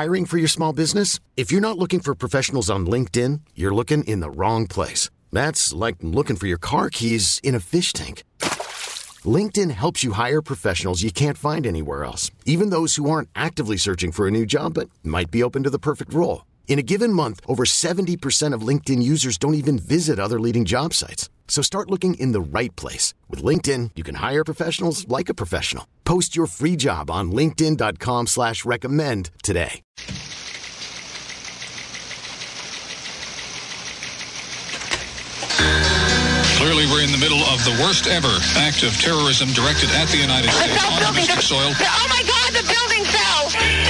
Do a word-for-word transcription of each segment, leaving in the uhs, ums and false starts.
Hiring for your small business? If you're not looking for professionals on LinkedIn, you're looking in the wrong place. That's like looking for your car keys in a fish tank. LinkedIn helps you hire professionals you can't find anywhere else, even those who aren't actively searching for a new job but might be open to the perfect role. In a given month, over seventy percent of LinkedIn users don't even visit other leading job sites. So start looking in the right place. With LinkedIn, you can hire professionals like a professional. Post your free job on linkedin.com slash recommend today. Clearly, we're in the middle of the worst ever act of terrorism directed at the United States on domestic soil. Oh, my God, the building fell!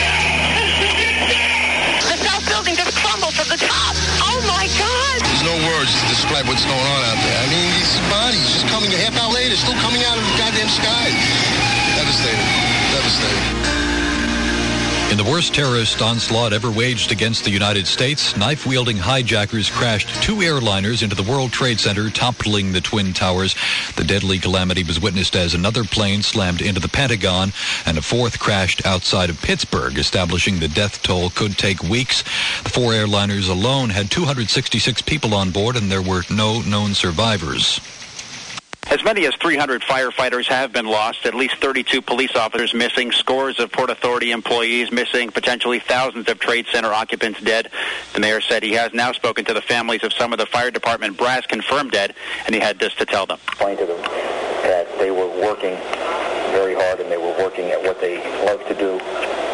The South building just crumbled from the top. Oh, my God! There's no words to describe what's going on out there. I mean, these bodies just coming a half hour later, still coming out of the goddamn sky. Devastating. Devastating. In the worst terrorist onslaught ever waged against the United States, knife-wielding hijackers crashed two airliners into the World Trade Center, toppling the Twin Towers. The deadly calamity was witnessed as another plane slammed into the Pentagon, and a fourth crashed outside of Pittsburgh, establishing the death toll could take weeks. The four airliners alone had two hundred sixty-six people on board, and there were no known survivors. As many as three hundred firefighters have been lost, at least thirty-two police officers missing, scores of Port Authority employees missing, potentially thousands of Trade Center occupants dead. The mayor said he has now spoken to the families of some of the fire department brass confirmed dead, and he had this to tell them. Explained to them that they were working very hard and they were working at what they love to do,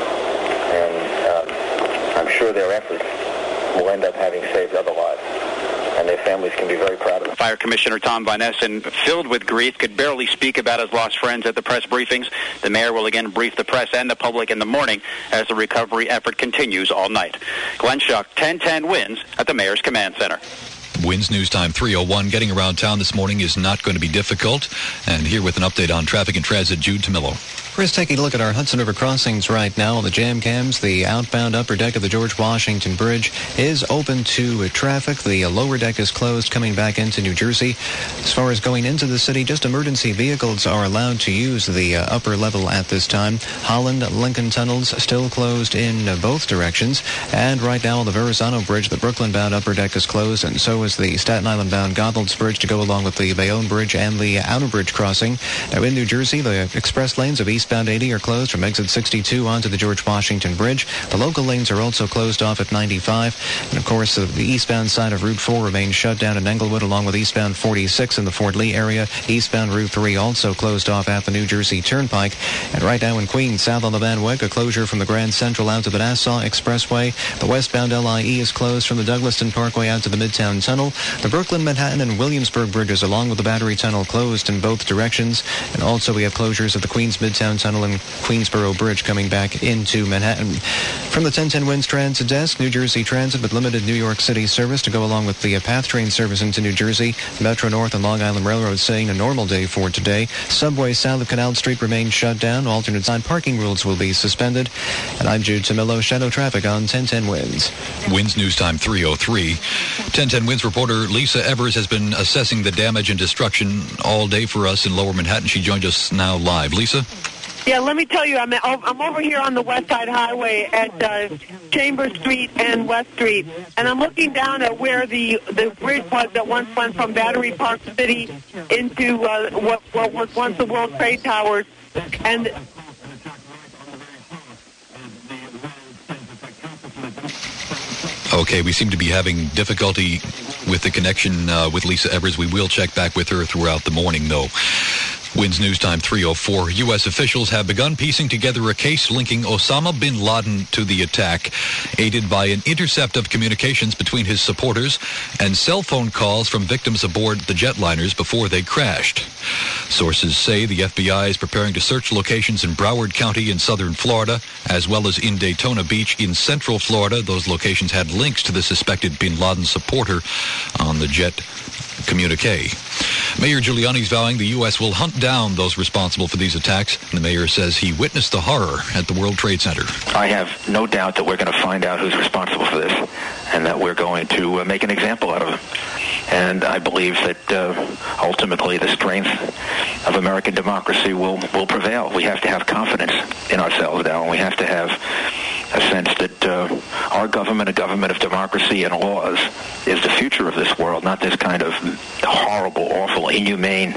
and uh, I'm sure their efforts will end up having saved other lives. And their families can be very proud of them. Fire Commissioner Tom Von Essen, filled with grief, could barely speak about his lost friends at the press briefings. The mayor will again brief the press and the public in the morning as the recovery effort continues all night. Glenn Schuck, ten ten Wins at the Mayor's Command Center. Winds News Time three oh one. Getting around town this morning is not going to be difficult. And here with an update on traffic and transit, Jude Tomillo. Chris, taking a look at our Hudson River crossings right now. The jam cams, the outbound upper deck of the George Washington Bridge is open to traffic. The lower deck is closed coming back into New Jersey. As far as going into the city, just emergency vehicles are allowed to use the uh, upper level at this time. Holland, Lincoln tunnels still closed in uh, both directions. And right now on the Verrazano Bridge, the Brooklyn-bound upper deck is closed, and so is the Staten Island-bound Gothalds Bridge to go along with the Bayonne Bridge and the Outer Bridge crossing. Now in New Jersey, the express lanes of eastbound eighty are closed from exit sixty-two onto the George Washington Bridge. The local lanes are also closed off at ninety-five. And of course, the eastbound side of Route four remains shut down in Englewood along with eastbound forty-six in the Fort Lee area. Eastbound Route three also closed off at the New Jersey Turnpike. And right now in Queens, south on the Van Wyck, a closure from the Grand Central out to the Nassau Expressway. The westbound L I E is closed from the Douglaston Parkway out to the Midtown Tunnel. The Brooklyn, Manhattan, and Williamsburg bridges along with the Battery Tunnel closed in both directions. And also we have closures at the Queens Midtown Tunnel and Queensboro Bridge coming back into Manhattan. From the ten ten Winds Transit Desk, New Jersey Transit with limited New York City service to go along with the PATH train service into New Jersey. Metro North and Long Island Railroad saying a normal day for today. Subway south of Canal Street remains shut down. Alternate side parking rules will be suspended. And I'm Jude Tomillo, Shadow Traffic on ten ten Winds. Winds News Time three oh three. ten ten Winds reporter Lisa Evers has been assessing the damage and destruction all day for us in Lower Manhattan. She joined us now live. Lisa? Yeah, let me tell you, I'm I'm over here on the West Side Highway at uh, Chambers Street and West Street, and I'm looking down at where the the bridge was that once went from Battery Park City into uh, what what was once the World Trade Towers, and. Okay, we seem to be having difficulty with the connection uh, with Lisa Evers. We will check back with her throughout the morning, though. Winds News Time three oh four. U S officials have begun piecing together a case linking Osama bin Laden to the attack, aided by an intercept of communications between his supporters and cell phone calls from victims aboard the jetliners before they crashed. Sources say the F B I is preparing to search locations in Broward County in southern Florida, as well as in Daytona Beach in central Florida. Those locations had links to the suspected bin Laden supporter on the jet communique. Mayor Giuliani's vowing the U S will hunt down those responsible for these attacks. And the mayor says he witnessed the horror at the World Trade Center. I have no doubt that we're going to find out who's responsible for this and that we're going to uh, make an example out of them. And I believe that uh, ultimately the strength of American democracy will, will prevail. We have to have confidence in ourselves now, and we have to have a sense that uh, government, a government of democracy and laws, is the future of this world, not this kind of horrible, awful, inhumane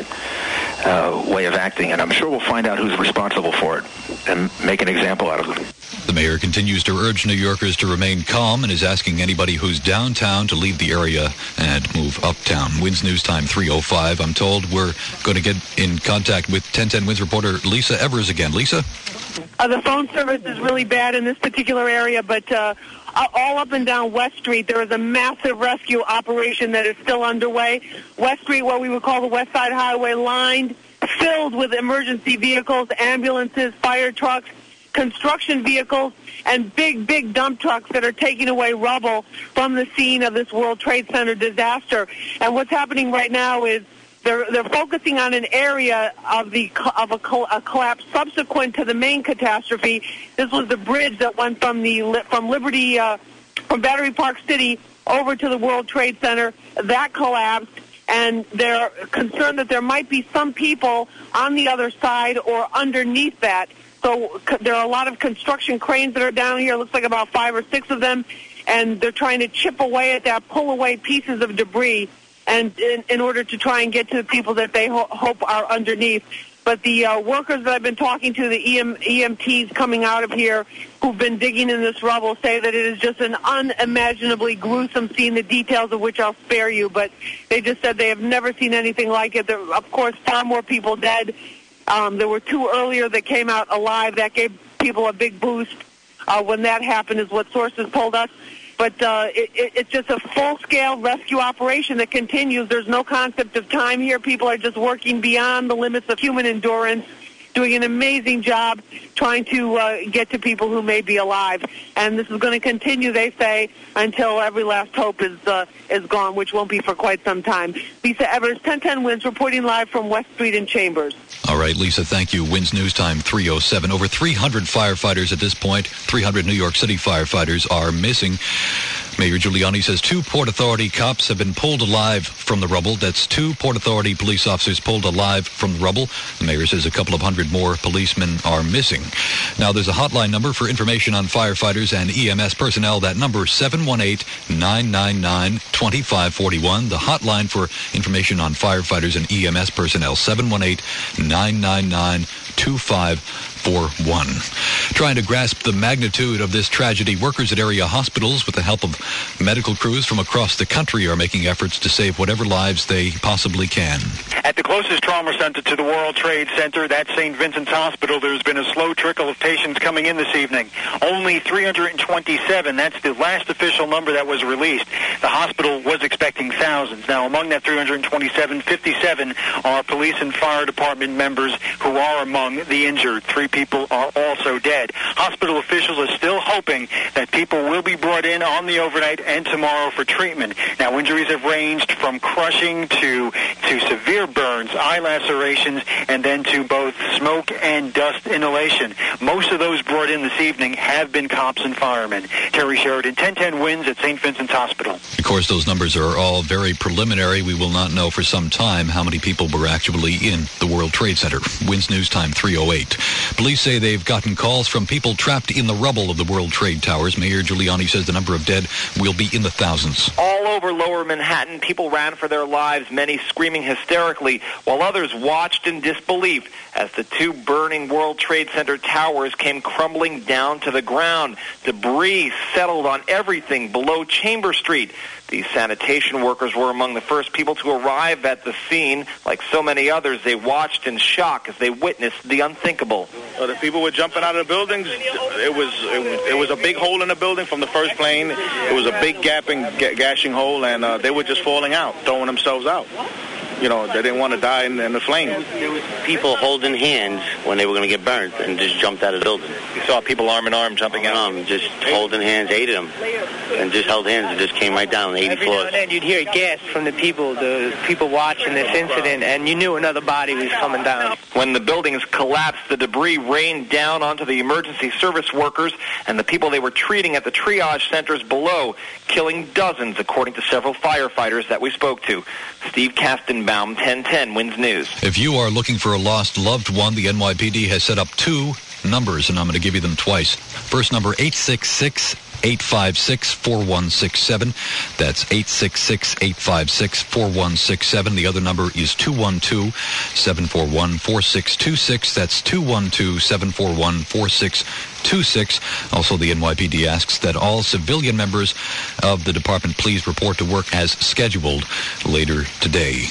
uh, way of acting. And I'm sure we'll find out who's responsible for it and make an example out of them. The mayor continues to urge New Yorkers to remain calm and is asking anybody who's downtown to leave the area and move uptown. Wins News Time three oh five. I'm told we're going to get in contact with ten ten Wins reporter Lisa Evers again. Lisa? Uh, the phone service is really bad in this particular area, but uh, all up and down West Street, there is a massive rescue operation that is still underway. West Street, what we would call the West Side Highway, lined, filled with emergency vehicles, ambulances, fire trucks, construction vehicles, and big, big dump trucks that are taking away rubble from the scene of this World Trade Center disaster. And what's happening right now is they're they're focusing on an area of the of a, a collapse subsequent to the main catastrophe. This was the bridge that went from the from Liberty uh, from Battery Park City over to the World Trade Center. That collapsed, and they're concerned that there might be some people on the other side or underneath that. So there are a lot of construction cranes that are down here. It looks like about five or six of them, and they're trying to chip away at that, pull away pieces of debris, and in, in order to try and get to the people that they ho- hope are underneath. But the uh, workers that I've been talking to, the E M, E M Ts coming out of here who've been digging in this rubble, say that it is just an unimaginably gruesome scene, the details of which I'll spare you. But they just said they have never seen anything like it. There are, of course, far more people dead. Um, there were two earlier that came out alive. That gave people a big boost uh, when that happened, is what sources told us. But uh, it, it, it's just a full-scale rescue operation that continues. There's no concept of time here. People are just working beyond the limits of human endurance, doing an amazing job trying to uh, get to people who may be alive. And this is going to continue, they say, until every last hope is uh, is gone, which won't be for quite some time. Lisa Evers, ten ten Wins, reporting live from West Street in Chambers. All right, Lisa, thank you. Wins News Time three oh seven. Over three hundred firefighters at this point. three hundred New York City firefighters are missing. Mayor Giuliani says two Port Authority cops have been pulled alive from the rubble. That's two Port Authority police officers pulled alive from the rubble. The mayor says a couple of hundred more policemen are missing. Now, there's a hotline number for information on firefighters and E M S personnel. That number, seven one eight, nine nine nine, two five four one. The hotline for information on firefighters and E M S personnel, seven one eight, nine nine nine, two five four one. Trying to grasp the magnitude of this tragedy, workers at area hospitals, with the help of medical crews from across the country, are making efforts to save whatever lives they possibly can. At the closest trauma center to the World Trade Center, that's Saint Vincent's Hospital, there's been a slow trickle of patients coming in this evening. Only three hundred twenty-seven. That's the last official number that was released. The hospital was expecting thousands. Now, among that three hundred twenty-seven, fifty-seven are police and fire department members who are among the injured. Three people are also dead. Hospital officials are still hoping that people will be brought in on the overnight and tomorrow for treatment. Now, injuries have ranged from crushing to to severe burns, eye lacerations, and then to both smoke and dust inhalation. Most of those brought in this evening have been cops and firemen. Terry Sheridan, ten ten Wins at Saint Vincent's Hospital. Of course, those numbers are all very preliminary. We will not know for some time how many people were actually in the World Trade Center. Wins News Time three oh eight. Police say they've gotten calls from people trapped in the rubble of the World Trade Towers. Mayor Giuliani says the number of dead will be in the thousands. All over lower Manhattan, people ran for their lives, many screaming hysterically, while others watched in disbelief as the two burning World Trade Center towers came crumbling down to the ground. Debris settled on everything below Chambers Street. These sanitation workers were among the first people to arrive at the scene. Like so many others, they watched in shock as they witnessed the unthinkable. Uh, the people were jumping out of the buildings. It was it, it was a big hole in the building from the first plane. It was a big gapping, ga- gashing hole, and uh, they were just falling out, throwing themselves out. You know, they didn't want to die in, in the flames. There was people holding hands when they were going to get burned and just jumped out of the building. You saw people arm in arm jumping out. Um, just holding hands, eight of them, and just held hands and just came right down eighty Every floors. now and then you'd hear gasps from the people, the people watching this incident, and you knew another body was coming down. When the buildings collapsed, the debris rained down onto the emergency service workers and the people they were treating at the triage centers below, killing dozens, according to several firefighters that we spoke to. Steve Kastenbaum, ten ten Wins News. If you are looking for a lost loved one, the N Y P D has set up two numbers, and I'm going to give you them twice. First number, eight six six, eight five six, four one six seven. That's eight six six, eight five six, four one six seven. The other number is two one two, seven four one, four six two six. That's two one two, seven four one, four six two six. Also, the N Y P D asks that all civilian members of the department please report to work as scheduled later today.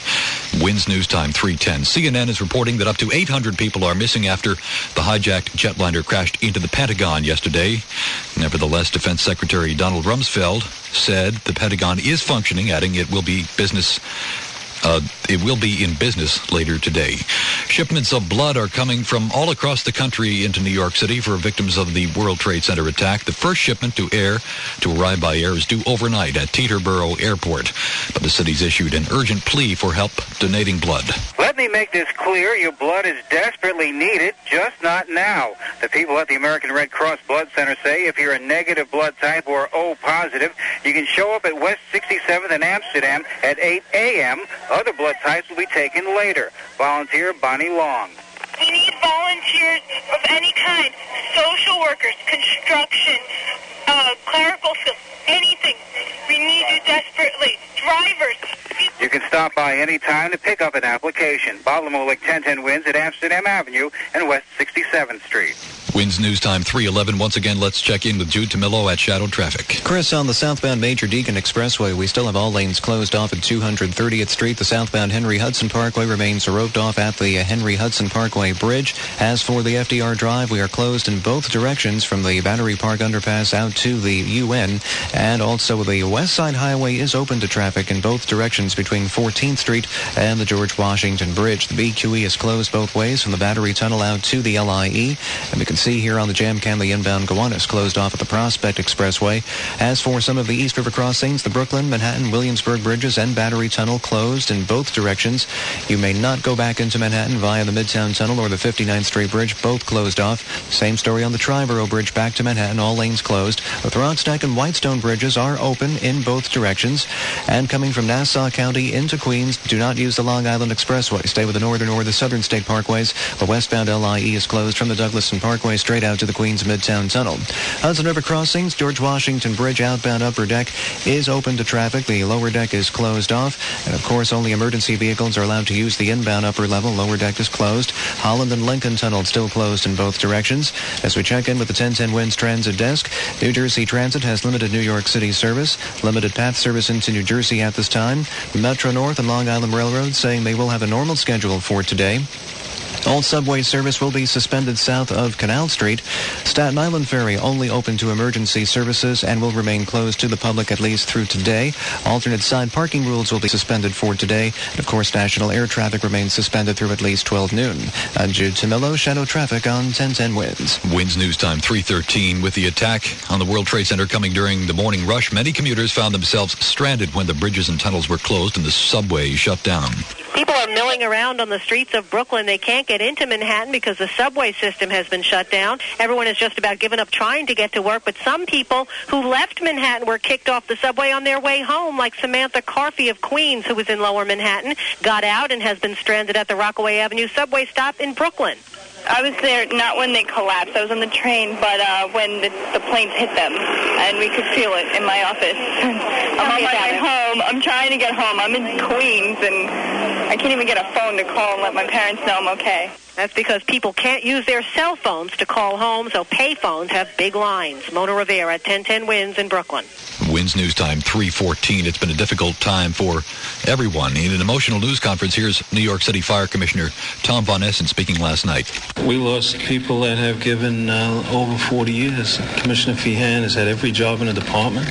WINS News Time three ten. C N N is reporting that up to eight hundred people are missing after the hijacked jetliner crashed into the Pentagon yesterday. Nevertheless, Defense Secretary Donald Rumsfeld said the Pentagon is functioning, adding it will be business Uh, it will be in business later today. Shipments of blood are coming from all across the country into New York City for victims of the World Trade Center attack. The first shipment to air, to arrive by air, is due overnight at Teterboro Airport. But the city's issued an urgent plea for help donating blood. Let me make this clear. Your blood is desperately needed, just not now. The people at the American Red Cross Blood Center say if you're a negative blood type or O positive, you can show up at West sixty-seventh in Amsterdam at eight a.m. Other blood types will be taken later. Volunteer Bonnie Long. We need volunteers of any kind. Social workers, construction, uh, clerical skills, anything. We need you desperately. Drivers. You can stop by any time to pick up an application. Bob Lemolik, ten ten WINS at Amsterdam Avenue and West sixty-seventh Street. WINS News Time three eleven. Once again, let's check in with Jude Tamillo at Shadow Traffic. Chris, on the southbound Major Deacon Expressway, we still have all lanes closed off at two hundred thirtieth Street. The southbound Henry Hudson Parkway remains roped off at the Henry Hudson Parkway Bridge. As for the F D R Drive, we are closed in both directions from the Battery Park Underpass out to the U N. And also the West Side Highway is open to traffic in both directions between fourteenth Street and the George Washington Bridge. The B Q E is closed both ways from the Battery Tunnel out to the L I E. And we can see here on the Jam Cam, the inbound Gowanus closed off at the Prospect Expressway. As for some of the East River crossings, the Brooklyn, Manhattan, Williamsburg bridges and Battery Tunnel closed in both directions. You may not go back into Manhattan via the Midtown Tunnel or the fifty-ninth Street Bridge, both closed off. Same story on the Triborough Bridge back to Manhattan, all lanes closed. The Throckstack and Whitestone bridges are open in both directions. And coming from Nassau County into Queens, do not use the Long Island Expressway. Stay with the northern or the southern state parkways. The westbound L I E is closed from the Douglaston Parkway straight out to the Queens Midtown Tunnel. Hudson River crossings, George Washington Bridge outbound upper deck is open to traffic. The lower deck is closed off. And of course, only emergency vehicles are allowed to use the inbound upper level. Lower deck is closed. Holland and Lincoln Tunnel still closed in both directions. As we check in with the ten ten WINS Transit Desk, New Jersey Transit has limited New York City service, limited path service into New Jersey at this time. Metro North and Long Island Railroad saying they will have a normal schedule for today. All subway service will be suspended south of Canal Street. Staten Island Ferry only open to emergency services and will remain closed to the public at least through today. Alternate side parking rules will be suspended for today. And of course, national air traffic remains suspended through at least twelve noon. I'm Jude Tamillo, Shadow Traffic on ten ten WINS. WINS News Time three thirteen. With the attack on the World Trade Center coming during the morning rush, many commuters found themselves stranded when the bridges and tunnels were closed and the subway shut down. People are milling around on the streets of Brooklyn. They can't get into Manhattan because the subway system has been shut down. Everyone has just about given up trying to get to work, but some people who left Manhattan were kicked off the subway on their way home, like Samantha Carfey of Queens, who was in Lower Manhattan, got out and has been stranded at the Rockaway Avenue subway stop in Brooklyn. I was there not when they collapsed. I was on the train, but uh, when the, the planes hit them, and we could feel it in my office. I'm on my way home. I'm trying to get home. I'm in Queens, and I can't even get a phone to call and let my parents know I'm okay. That's because people can't use their cell phones to call home, so pay phones have big lines. Mona Rivera at ten ten WINS in Brooklyn. WINS News Time three fourteen. It's been a difficult time for everyone. In an emotional news conference, here's New York City Fire Commissioner Tom Von Essen speaking last night. We lost people that have given uh, over forty years. Commissioner Feehan has had every job in the department.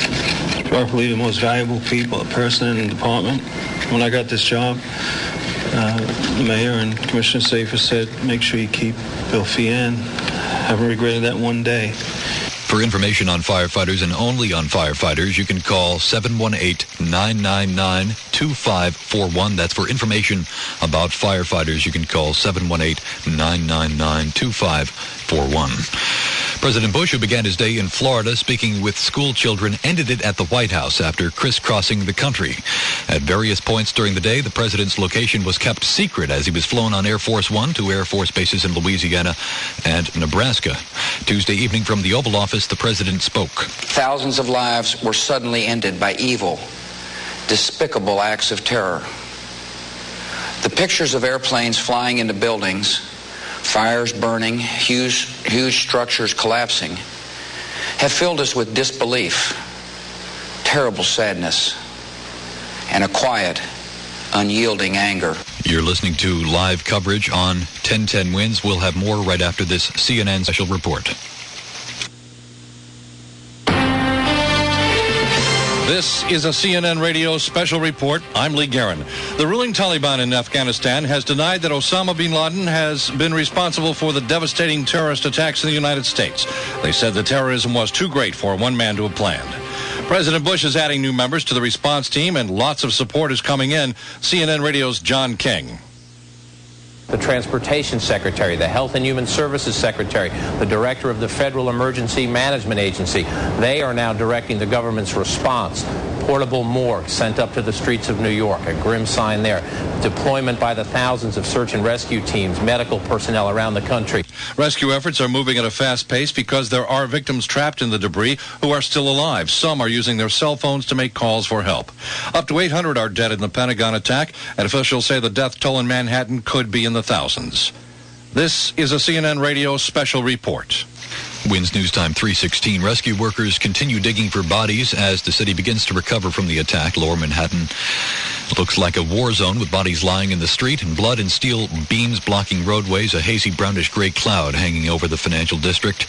Probably the most valuable people, a person in the department. When I got this job, uh, the mayor and Commissioner Safer said, make sure you keep Bill Feehan. Haven't regretted that one day. For information on firefighters and only on firefighters, you can call seven one eight, nine nine nine, two five four one. That's for information about firefighters. You can call seven one eight, nine nine nine, two five four one. President Bush, who began his day in Florida speaking with school children, ended it at the White House after crisscrossing the country. At various points during the day, the president's location was kept secret as he was flown on Air Force One to Air Force bases in Louisiana and Nebraska. Tuesday evening from the Oval Office, the president spoke. Thousands of lives were suddenly ended by evil, despicable acts of terror. The pictures of airplanes flying into buildings, fires burning, huge, huge structures collapsing, have filled us with disbelief, terrible sadness, and a quiet, unyielding anger. You're listening to live coverage on ten ten Wins. We'll have more right after this C N N special report. This is a C N N Radio special report. I'm Lee Guerin. The ruling Taliban in Afghanistan has denied that Osama bin Laden has been responsible for the devastating terrorist attacks in the United States. They said the terrorism was too great for one man to have planned. President Bush is adding new members to the response team, and lots of support is coming in. C N N Radio's John King. The Transportation Secretary, the Health and Human Services Secretary, the Director of the Federal Emergency Management Agency. They are now directing the government's response. Portable morgue sent up to the streets of New York, a grim sign there. Deployment by the thousands of search and rescue teams, medical personnel around the country. Rescue efforts are moving at a fast pace because there are victims trapped in the debris who are still alive. Some are using their cell phones to make calls for help. Up to eight hundred are dead in the Pentagon attack, and officials say the death toll in Manhattan could be in the thousands. This is a C N N Radio special report. Wins News Time three sixteen. Rescue workers continue digging for bodies as the city begins to recover from the attack. Lower Manhattan looks like a war zone with bodies lying in the street and blood and steel beams blocking roadways, a hazy brownish gray cloud hanging over the financial district.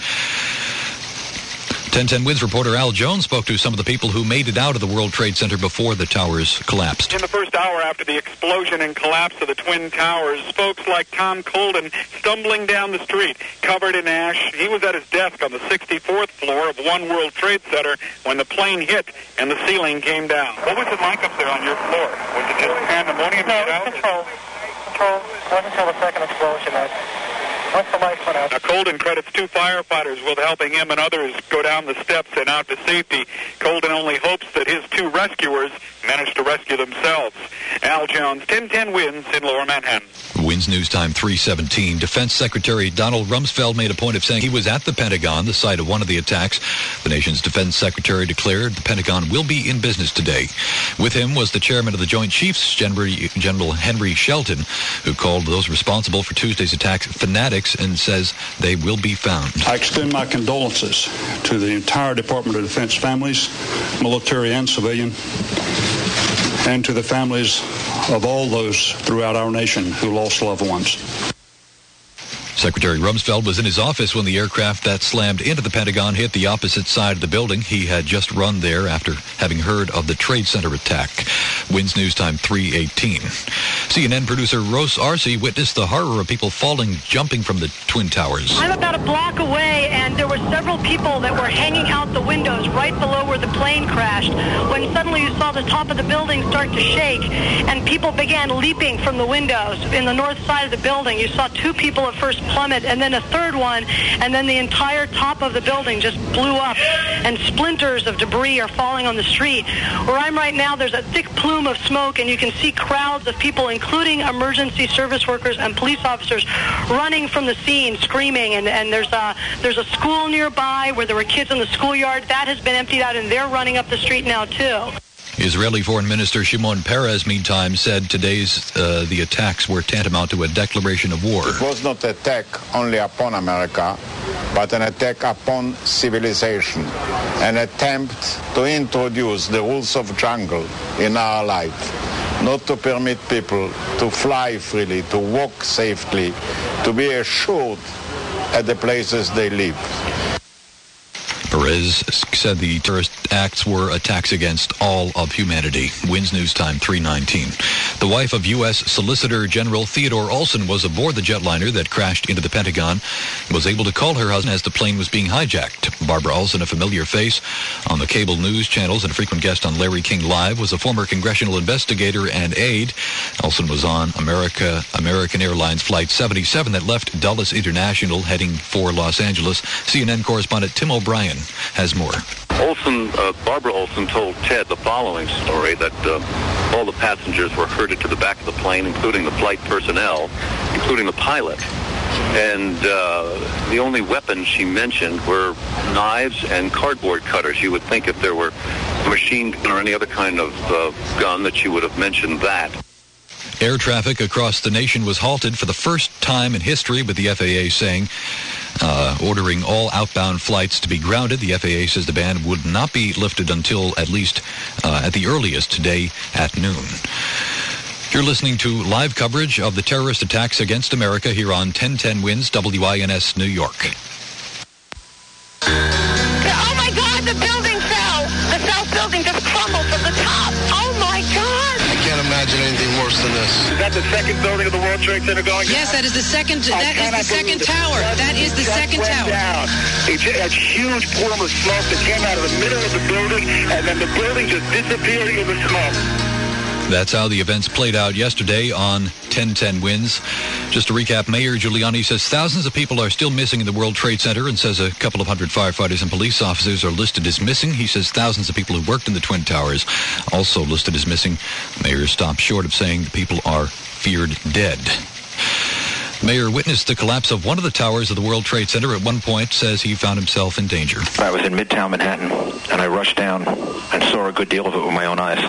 ten ten Wins reporter Al Jones spoke to some of the people who made it out of the World Trade Center before the towers collapsed. In the first hour after the explosion and collapse of the Twin Towers, folks like Tom Colden stumbling down the street, covered in ash. He was at his desk on the sixty-fourth floor of One World Trade Center when the plane hit and the ceiling came down. What was it like up there on your floor? Was it just pandemonium? No, control. Control. It wasn't until the second explosion that once the lights went out. Now, Colden credits two firefighters with helping him and others go down the steps and out to safety. Colden only hopes that his two rescuers manage to rescue themselves. Al Jones, ten ten Wins in Lower Manhattan. Wins News Time three seventeen. Defense Secretary Donald Rumsfeld made a point of saying he was at the Pentagon, the site of one of the attacks. The nation's defense secretary declared the Pentagon will be in business today. With him was the chairman of the Joint Chiefs, General Henry Shelton, who called those responsible for Tuesday's attack fanatics and says they will be found. I extend my condolences to the entire Department of Defense families, military and civilian, and to the families of all those throughout our nation who lost loved ones. Secretary Rumsfeld was in his office when the aircraft that slammed into the Pentagon hit the opposite side of the building. He had just run there after having heard of the Trade Center attack. Wins News Time three eighteen. C N N producer Rose Arce witnessed the horror of people falling, jumping from the Twin Towers. I'm about a block away, and there were several people that were hanging out the windows right below where the plane crashed, when suddenly you saw the top of the building start to shake, and people began leaping from the windows. In the north side of the building, you saw two people at first plummet, and then a third one, and then the entire top of the building just blew up, and splinters of debris are falling on the street. Where I'm right now, there's a thick plume of smoke, and you can see crowds of people, including emergency service workers and police officers, running from the scene, screaming, and, and there's a there's a school nearby where there were kids in the schoolyard. That has been emptied out, and they're running up the street now, too. Israeli Foreign Minister Shimon Peres, meantime, said today's uh, the attacks were tantamount to a declaration of war. It was not an attack only upon America, but an attack upon civilization, an attempt to introduce the rules of jungle in our life, not to permit people to fly freely, to walk safely, to be assured at the places they live. Perez Perez said the terrorist acts were attacks against all of humanity. WINS News Time three nineteen. The wife of U S Solicitor General Theodore Olson was aboard the jetliner that crashed into the Pentagon and was able to call her husband as the plane was being hijacked. Barbara Olson, a familiar face on the cable news channels and a frequent guest on Larry King Live, was a former congressional investigator and aide. Olson was on America American Airlines Flight seventy-seven that left Dulles International heading for Los Angeles. C N N correspondent Tim O'Brien has more. Olson, uh, Barbara Olson told Ted the following story, that uh, all the passengers were herded to the back of the plane, including the flight personnel, including the pilot. And uh, the only weapons she mentioned were knives and cardboard cutters. You would think if there were a machine gun or any other kind of uh, gun that she would have mentioned that. Air traffic across the nation was halted for the first time in history, with the F A A saying, uh, ordering all outbound flights to be grounded. The F A A says the ban would not be lifted until at least uh, at the earliest today at noon. You're listening to live coverage of the terrorist attacks against America here on ten ten WINS W I N S New York. Oh my God, the building fell. The South building just crumbled from the top. Oh my God. I can't imagine anything worse than this. Is that the second building of the World Trade Center going down? Yes, that is the second. That is the second tower. That is the second tower. Down. A, a huge plume of smoke that came out of the middle of the building, and then the building just disappeared in the smoke. That's how the events played out yesterday on ten ten WINS. Just to recap, Mayor Giuliani says thousands of people are still missing in the World Trade Center and says a couple of hundred firefighters and police officers are listed as missing. He says thousands of people who worked in the Twin Towers also listed as missing. Mayor stopped short of saying the people are feared dead. Mayor witnessed the collapse of one of the towers of the World Trade Center. At one point, says he found himself in danger. I was in Midtown Manhattan, and I rushed down and saw a good deal of it with my own eyes.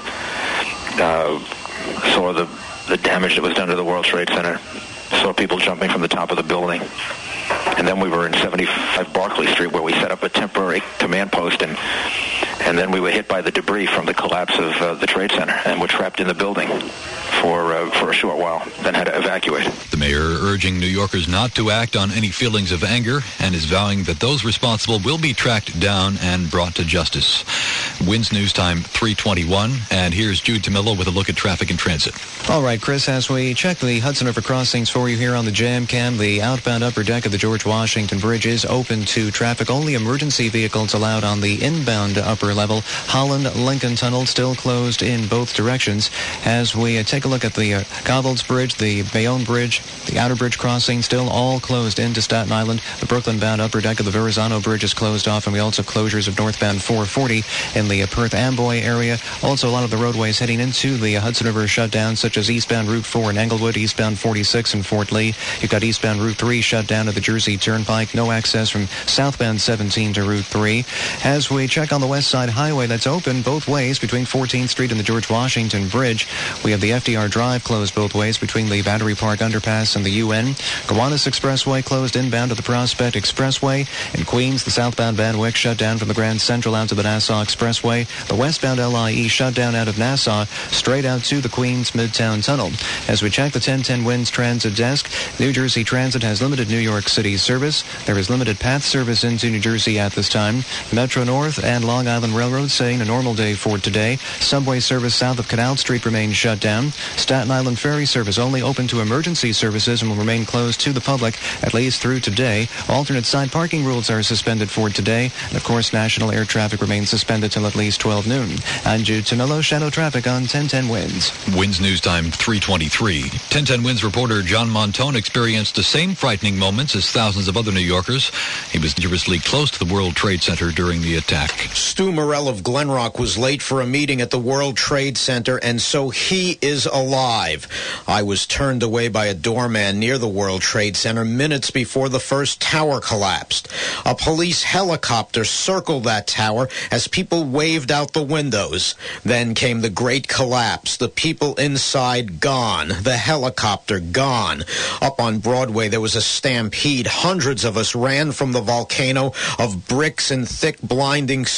Uh, saw the, the damage that was done to the World Trade Center. Saw people jumping from the top of the building. And then we were in seventy-five Barclay Street, where we set up a temporary command post, and and then we were hit by the debris from the collapse of uh, the Trade Center, and were trapped in the building for uh, for a short while, then had to evacuate. The mayor urging New Yorkers not to act on any feelings of anger, and is vowing that those responsible will be tracked down and brought to justice. WINS News Time three twenty-one, and here's Jude Tamillo with a look at traffic and transit. All right, Chris, as we check the Hudson River crossings for you here on the Jam Cam, the outbound upper deck of the George Washington Bridge is open to traffic. Only emergency vehicles allowed on the inbound upper level. Holland-Lincoln Tunnel still closed in both directions. As we uh, take a look at the uh, Goethals Bridge, the Bayonne Bridge, the Outer Bridge crossing, still all closed into Staten Island. The Brooklyn-bound upper deck of the Verrazano Bridge is closed off, and we also have closures of northbound four forty in the uh, Perth-Amboy area. Also, a lot of the roadways heading into the uh, Hudson River shut down, such as eastbound Route four in Englewood, eastbound forty-six in Fort Lee. You've got eastbound Route three shut down at the Jersey Turnpike. No access from southbound seventeen to Route three. As we check on the West Side Highway, that's open both ways between fourteenth Street and the George Washington Bridge. We have the F D R Drive closed both ways between the Battery Park Underpass and the U N. Gowanus Expressway closed inbound to the Prospect Expressway. In Queens, the southbound Van Wyck shut down from the Grand Central out to the Nassau Expressway. The westbound L I E shut down out of Nassau straight out to the Queens Midtown Tunnel. As we check the ten ten WINS Transit Desk, New Jersey Transit has limited New York City service. There is limited path service into New Jersey at this time. Metro North and Long Island Railroad saying a normal day for today. Subway service south of Canal Street remains shut down. Staten Island ferry service only open to emergency services and will remain closed to the public at least through today. Alternate side parking rules are suspended for today. And of course, national air traffic remains suspended till at least twelve noon. I'm Jude Tamillo, Shadow Traffic on ten ten WINS. WINS News Time three twenty-three. ten ten WINS reporter John Montone experienced the same frightening moments as thousands of other New Yorkers. He was dangerously close to the World Trade Center during the attack. Stu Morell of Glen Rock was late for a meeting at the World Trade Center, and so he is alive. I was turned away by a doorman near the World Trade Center minutes before the first tower collapsed. A police helicopter circled that tower as people waved out the windows. Then came the great collapse. The people inside gone. The helicopter gone. Up on Broadway, there was a stampede. Hundreds of us ran from the volcano of bricks and thick blinding soot.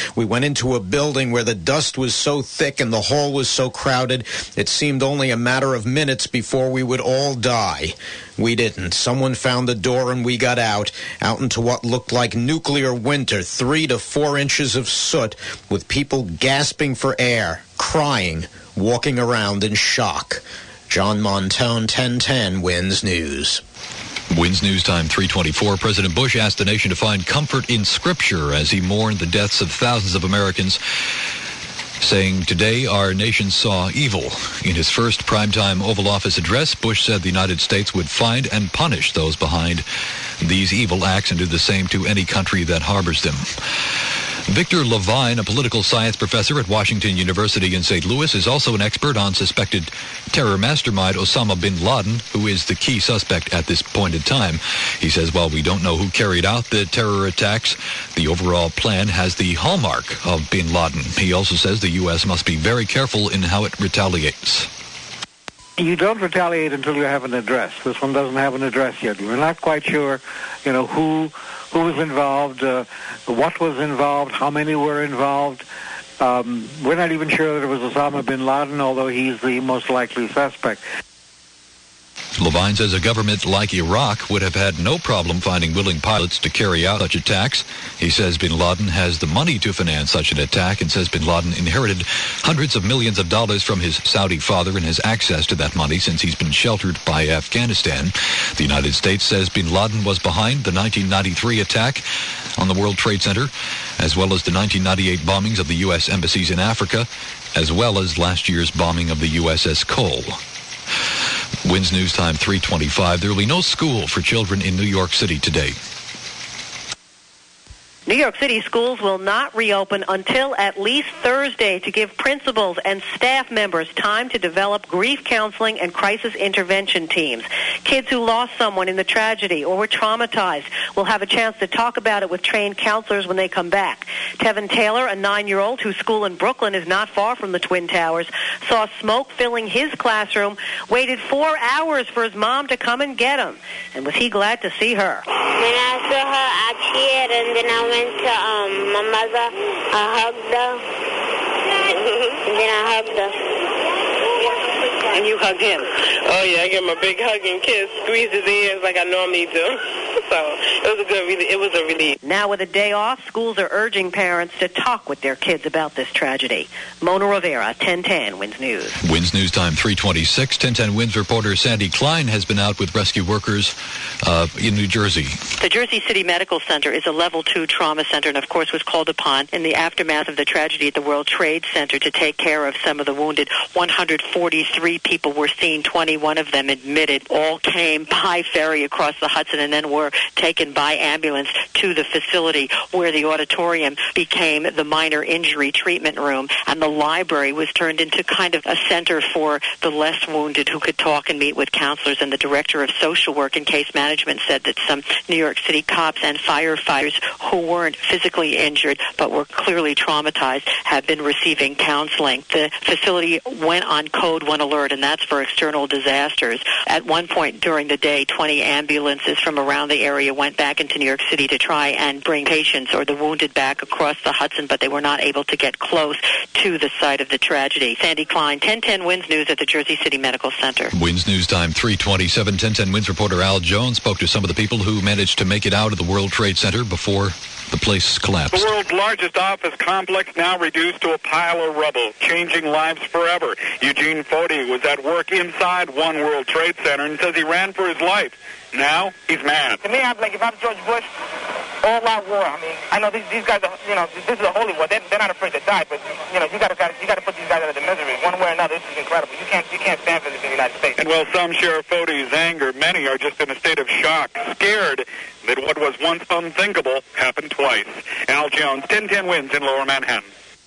We went into a building where the dust was so thick and the hall was so crowded, it seemed only a matter of minutes before we would all die. We didn't. Someone found the door and we got out, out into what looked like nuclear winter, three to four inches of soot, with people gasping for air, crying, walking around in shock. John Montone, ten ten, WINS News. WINS News Time three twenty-four. President Bush asked the nation to find comfort in Scripture as he mourned the deaths of thousands of Americans, saying, "Today our nation saw evil." In his first primetime Oval Office address, Bush said the United States would find and punish those behind these evil acts and do the same to any country that harbors them. Victor Levine, a political science professor at Washington University in Saint Louis, is also an expert on suspected terror mastermind Osama bin Laden, who is the key suspect at this point in time. He says, while we don't know who carried out the terror attacks, the overall plan has the hallmark of bin Laden. He also says the U S must be very careful in how it retaliates. You don't retaliate until you have an address. This one doesn't have an address yet. We're not quite sure, you know, who who was involved, uh, what was involved, how many were involved. Um, we're not even sure that it was Osama bin Laden, although he's the most likely suspect. Levine says a government like Iraq would have had no problem finding willing pilots to carry out such attacks. He says bin Laden has the money to finance such an attack and says bin Laden inherited hundreds of millions of dollars from his Saudi father and has access to that money since he's been sheltered by Afghanistan. The United States says bin Laden was behind the nineteen ninety-three attack on the World Trade Center, as well as the nineteen ninety-eight bombings of the U S embassies in Africa, as well as last year's bombing of the U S S Cole. WINS News Time three twenty-five. There will be no school for children in New York City today. New York City schools will not reopen until at least Thursday to give principals and staff members time to develop grief counseling and crisis intervention teams. Kids who lost someone in the tragedy or were traumatized will have a chance to talk about it with trained counselors when they come back. Tevin Taylor, a nine-year-old whose school in Brooklyn is not far from the Twin Towers, saw smoke filling his classroom, waited four hours for his mom to come and get him. And was he glad to see her? When I saw her, I cheered, and then I went to um, my mother. I hugged her, and then I hugged her. And you hugged him? Oh, yeah, I gave him a big hug and kiss, squeezed his ears like I normally do. So it was a good, it was a relief. Now with a day off, schools are urging parents to talk with their kids about this tragedy. Mona Rivera, ten ten, WINS News. WINS News Time three twenty-six. ten ten WINS reporter Sandy Klein has been out with rescue workers uh, in New Jersey. The Jersey City Medical Center is a level two trauma center and, of course, was called upon in the aftermath of the tragedy at the World Trade Center to take care of some of the wounded. one hundred forty-three people were seen, twenty-one of them admitted. All came by ferry across the Hudson and then were taken by ambulance to the facility where the auditorium became the minor injury treatment room, and the library was turned into kind of a center for the less wounded who could talk and meet with counselors. And the director of social work and case management said that some New York City cops and firefighters who weren't physically injured but were clearly traumatized have been receiving counseling. The facility went on Code one Alert, and that's for external disasters. At one point during the day, twenty ambulances from around the area went back into New York City to try and bring patients or the wounded back across the Hudson, but they were not able to get close to the site of the tragedy. Sandy Klein, ten ten WINS News at the Jersey City Medical Center. WINS News Time three twenty-seven. ten ten WINS reporter Al Jones spoke to some of the people who managed to make it out of the World Trade Center before the place collapsed. The world's largest office complex now reduced to a pile of rubble, changing lives forever. Eugene Fodi was at work inside One World Trade Center and says he ran for his life. Now he's mad. To me, I'm like, if I'm George Bush, all out war. I mean, I know these, these guys are, you know, this is a holy war. They're, they're not afraid to die, but you know, you got to you got to put these guys out of the misery one way or another. This is incredible. You can't you can't stand for this in the United States. And while some share Fodi's anger, many are just in a state of shock, scared that what was once unthinkable happened twice. Al Jones, ten ten WINS in Lower Manhattan.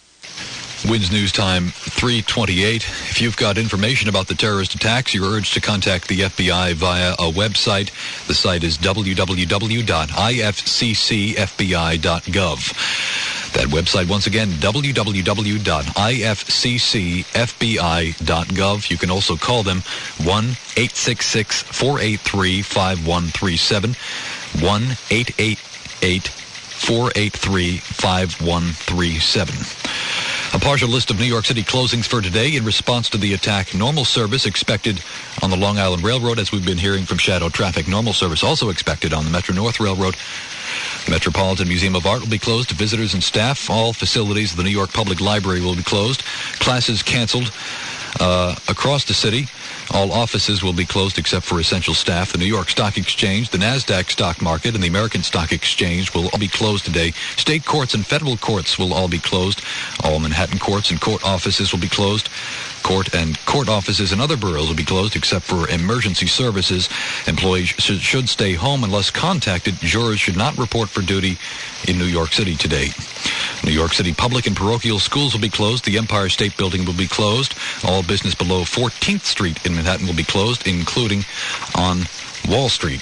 WINS News Time three twenty-eight. If you've got information about the terrorist attacks, you're urged to contact the F B I via a website. The site is w w w dot i f c c f b i dot gov. That website, once again, w w w dot i f c c f b i dot gov. You can also call them one eight six six, four eight three, five one three seven, one eight eight eight four eight three, five one three seven. A partial list of New York City closings for today in response to the attack. Normal service expected on the Long Island Railroad, as we've been hearing from Shadow Traffic. Normal service also expected on the Metro North Railroad. The Metropolitan Museum of Art will be closed to visitors and staff. All facilities of the New York Public Library will be closed. Classes canceled uh, across the city. All offices will be closed except for essential staff. The New York Stock Exchange, the NASDAQ stock market, and the American Stock Exchange will all be closed today. State courts and federal courts will all be closed. All Manhattan courts and court offices will be closed. Court and court offices in other boroughs will be closed except for emergency services. Employees should, should stay home unless contacted. Jurors should not report for duty in New York City today. New York City public and parochial schools will be closed. The Empire State Building will be closed. All business below fourteenth Street in Manhattan will be closed, including on Wall Street.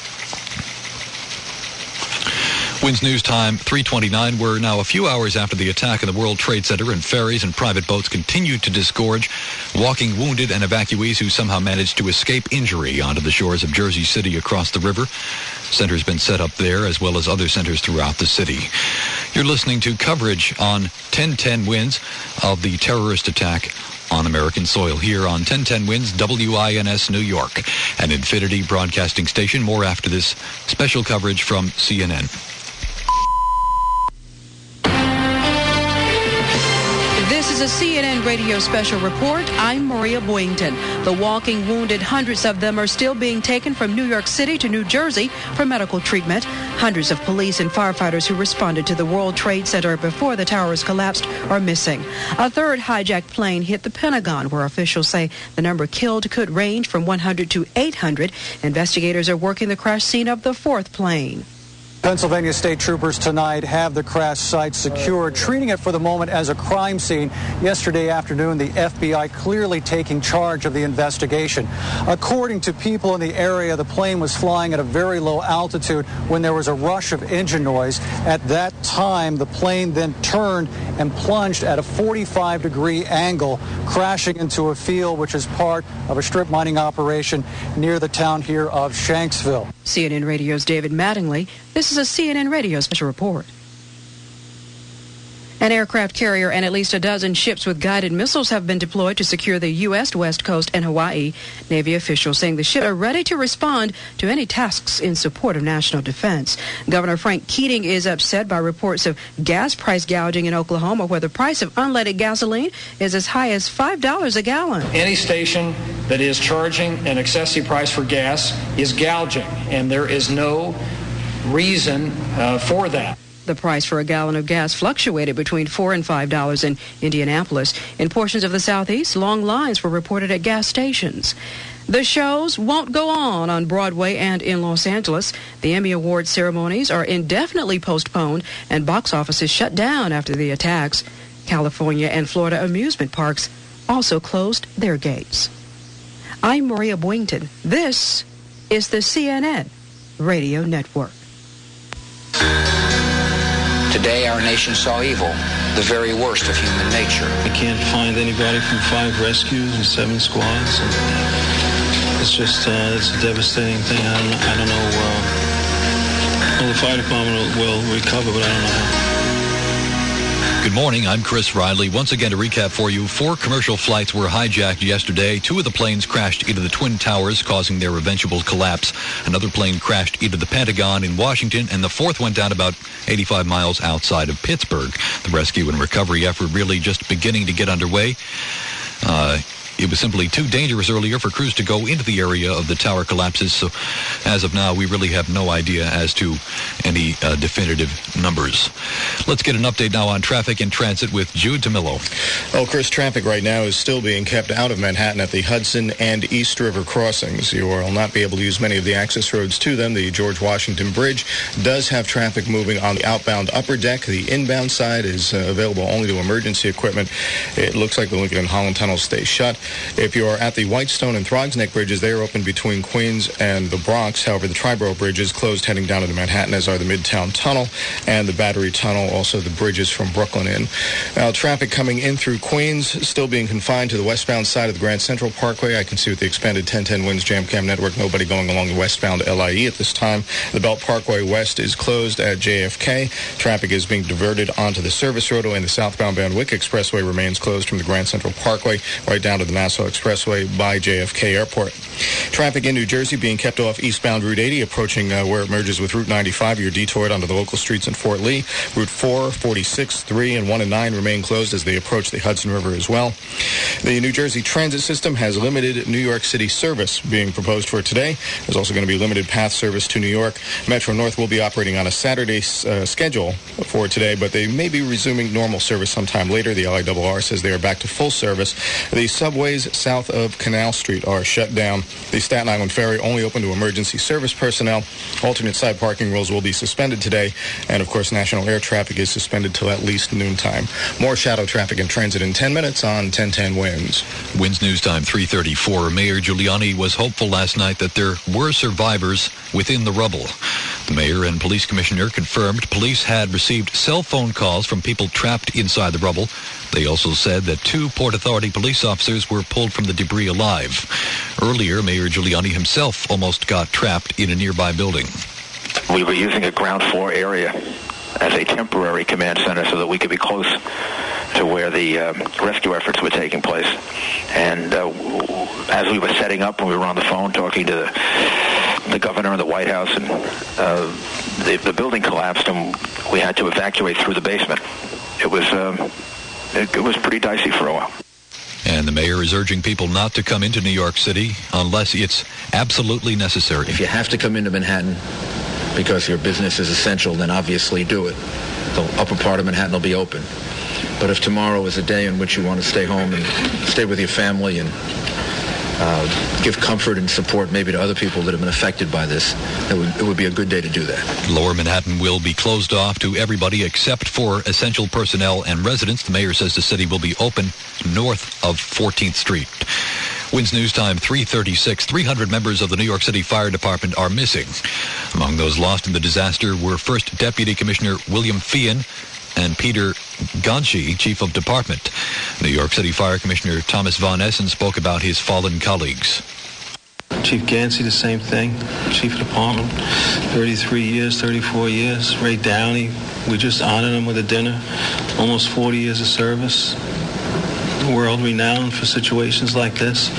Winds News Time, three twenty-nine. We're now a few hours after the attack in the World Trade Center, and ferries and private boats continue to disgorge walking wounded and evacuees who somehow managed to escape injury onto the shores of Jersey City across the river. Center's been set up there, as well as other centers throughout the city. You're listening to coverage on ten ten Winds of the terrorist attack on American soil here on ten ten Winds, W I N S New York, an Infinity broadcasting station. More after this special coverage from C N N. This is a C N N radio special report. I'm Maria Boynton. The walking wounded, hundreds of them are still being taken from New York City to New Jersey for medical treatment. Hundreds of police and firefighters who responded to the World Trade Center before the towers collapsed are missing. A third hijacked plane hit the Pentagon, where officials say the number killed could range from one hundred to eight hundred. Investigators are working the crash scene of the fourth plane. Pennsylvania state troopers tonight have the crash site secured, treating it for the moment as a crime scene. Yesterday afternoon, the F B I clearly taking charge of the investigation. According to people in the area, the plane was flying at a very low altitude when there was a rush of engine noise. At that time, the plane then turned and plunged at a forty-five degree angle, crashing into a field which is part of a strip mining operation near the town here of Shanksville. C N N Radio's David Mattingly. This is a C N N Radio special report. An aircraft carrier and at least a dozen ships with guided missiles have been deployed to secure the U S West Coast and Hawaii. Navy officials saying the ships are ready to respond to any tasks in support of national defense. Governor Frank Keating is upset by reports of gas price gouging in Oklahoma, where the price of unleaded gasoline is as high as five dollars a gallon. Any station that is charging an excessive price for gas is gouging, and there is no reason uh, for that. The price for a gallon of gas fluctuated between four and five dollars in Indianapolis. In portions of the Southeast, long lines were reported at gas stations. The shows won't go on on Broadway and in Los Angeles. The Emmy Award ceremonies are indefinitely postponed, and box offices shut down after the attacks. California and Florida amusement parks also closed their gates. I'm Maria Boynton. This is the C N N Radio Network. Today our nation saw evil, the very worst of human nature. I can't find anybody from five rescues and seven squads. And it's just, uh, it's a devastating thing. I don't, I don't know, uh, well, the fire department will, will recover, but I don't know how. Good morning, I'm Chris Riley. Once again, to recap for you, four commercial flights were hijacked yesterday. Two of the planes crashed into the Twin Towers, causing their eventual collapse. Another plane crashed into the Pentagon in Washington, and the fourth went down about eighty-five miles outside of Pittsburgh. The rescue and recovery effort really just beginning to get underway. Uh, It was simply too dangerous earlier for crews to go into the area of the tower collapses. So as of now, we really have no idea as to any uh, definitive numbers. Let's get an update now on traffic and transit with Jude Tamillo. Well, Chris, traffic right now is still being kept out of Manhattan at the Hudson and East River crossings. You will not be able to use many of the access roads to them. The George Washington Bridge does have traffic moving on the outbound upper deck. The inbound side is uh, available only to emergency equipment. It looks like the Lincoln and Holland tunnels stay shut. If you're at the Whitestone and Throgs Neck bridges, they are open between Queens and the Bronx. However, the Triborough Bridge is closed heading down into Manhattan, as are the Midtown Tunnel and the Battery Tunnel, also the bridges from Brooklyn in. Now, traffic coming in through Queens still being confined to the westbound side of the Grand Central Parkway. I can see with the expanded ten ten Winds Jam Cam network, nobody going along the westbound L I E at this time. The Belt Parkway West is closed at J F K. Traffic is being diverted onto the service road, and the southbound Van Wyck Expressway remains closed from the Grand Central Parkway right down to the Nassau Expressway by J F K Airport. Traffic in New Jersey being kept off eastbound Route eighty, approaching uh, where it merges with Route ninety-five. You're detoured onto the local streets in Fort Lee. Route four, forty-six, three, and one and nine remain closed as they approach the Hudson River as well. The New Jersey Transit System has limited New York City service being proposed for today. There's also going to be limited path service to New York. Metro North will be operating on a Saturday uh, schedule for today, but they may be resuming normal service sometime later. The L I R R says they are back to full service. The subways south of Canal Street are shut down. The Staten Island Ferry only open to emergency service personnel. Alternate side parking rules will be suspended today. And, of course, national air traffic is suspended till at least noontime. More shadow traffic and transit in ten minutes on ten ten Winds. Winds News Time three thirty-four. Mayor Giuliani was hopeful last night that there were survivors within the rubble. The mayor and police commissioner confirmed police had received cell phone calls from people trapped inside the rubble. They also said that two Port Authority police officers were pulled from the debris alive. Earlier, Mayor Giuliani himself almost got trapped in a nearby building. We were using a ground floor area as a temporary command center so that we could be close to where the uh, rescue efforts were taking place. And uh, as we were setting up, and we were on the phone talking to the, the governor and the White House, and uh, the, the building collapsed, and we had to evacuate through the basement. It was um, it, it was pretty dicey for a while. And the mayor is urging people not to come into New York City unless it's absolutely necessary. If you have to come into Manhattan because your business is essential, then obviously do it. The upper part of Manhattan will be open. But if tomorrow is a day in which you want to stay home and stay with your family and uh, give comfort and support maybe to other people that have been affected by this, it would, it would be a good day to do that. Lower Manhattan will be closed off to everybody except for essential personnel and residents. The mayor says the city will be open north of fourteenth Street. Winds News Time three thirty-six. three hundred members of the New York City Fire Department are missing. Among those lost in the disaster were First Deputy Commissioner William Feehan and Peter Gonchi, Chief of Department. New York City Fire Commissioner Thomas Von Essen spoke about his fallen colleagues. Chief Gansey, the same thing. Chief of Department, thirty-three years, thirty-four years. Ray Downey, we just honored him with a dinner. Almost forty years of service. World renowned for situations like this.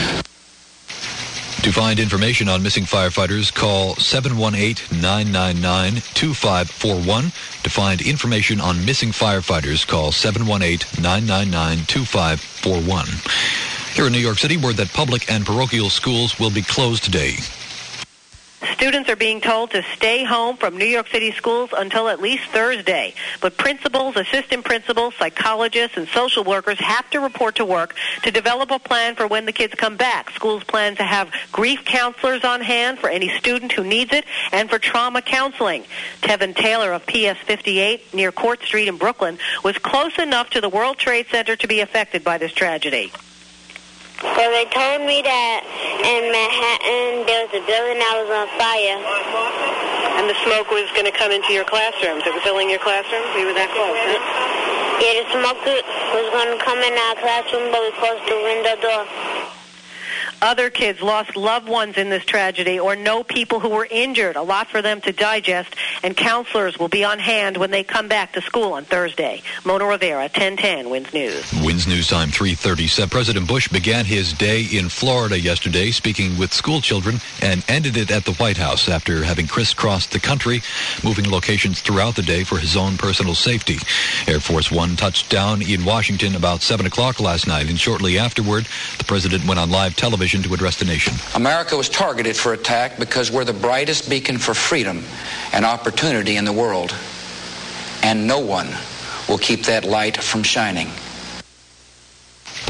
To find information on missing firefighters, call seven one eight, nine nine nine, two five four one. To find information on missing firefighters, call seven one eight, nine nine nine, two five four one. Here in New York City, word that public and parochial schools will be closed today. Students are being told to stay home from New York City schools until at least Thursday. But principals, assistant principals, psychologists, and social workers have to report to work to develop a plan for when the kids come back. Schools plan to have grief counselors on hand for any student who needs it and for trauma counseling. Tevin Taylor of P S fifty-eight near Court Street in Brooklyn was close enough to the World Trade Center to be affected by this tragedy. So they told me that in Manhattan there was a building that was on fire. And the smoke was going to come into your classrooms. It was filling your classrooms? We were that close, huh? Yeah, the smoke was going to come in our classroom, but we closed the window door. Other kids lost loved ones in this tragedy or know people who were injured. A lot for them to digest, and counselors will be on hand when they come back to school on Thursday. Mona Rivera, ten ten, Winds News. Winds News Time three thirty-seven. President Bush began his day in Florida yesterday speaking with school children and ended it at the White House after having crisscrossed the country, moving locations throughout the day for his own personal safety. Air Force One touched down in Washington about seven o'clock last night, and shortly afterward, the president went on live television to address the nation. America was targeted for attack because we're the brightest beacon for freedom and opportunity in the world, and no one will keep that light from shining.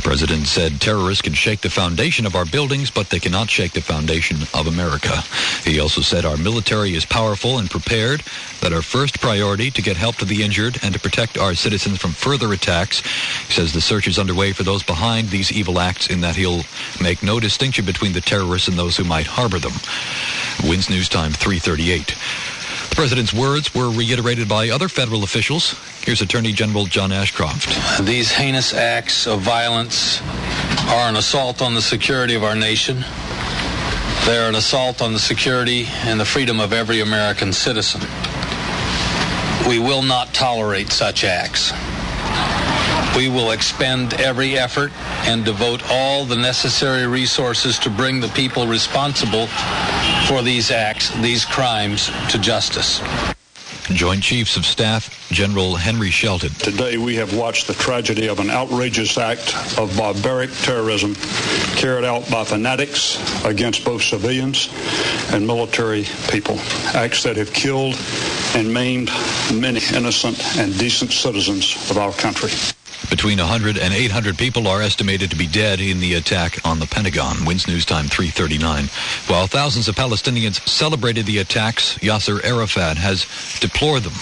president said terrorists can shake the foundation of our buildings, but they cannot shake the foundation of America. He also said our military is powerful and prepared, that our first priority to get help to the injured and to protect our citizens from further attacks. He says the search is underway for those behind these evil acts, in that he'll make no distinction between the terrorists and those who might harbor them. Wins News Time three thirty-eight. The president's words were reiterated by other federal officials. Here's Attorney General John Ashcroft. These heinous acts of violence are an assault on the security of our nation. They're an assault on the security and the freedom of every American citizen. We will not tolerate such acts. We will expend every effort and devote all the necessary resources to bring the people responsible for these acts, these crimes, to justice. Joint Chiefs of Staff General Henry Shelton. Today we have watched the tragedy of an outrageous act of barbaric terrorism carried out by fanatics against both civilians and military people. Acts that have killed and maimed many innocent and decent citizens of our country. Between one hundred and eight hundred people are estimated to be dead in the attack on the Pentagon. Wins News Time three thirty-nine. While thousands of Palestinians celebrated the attacks, Yasser Arafat has deplored them.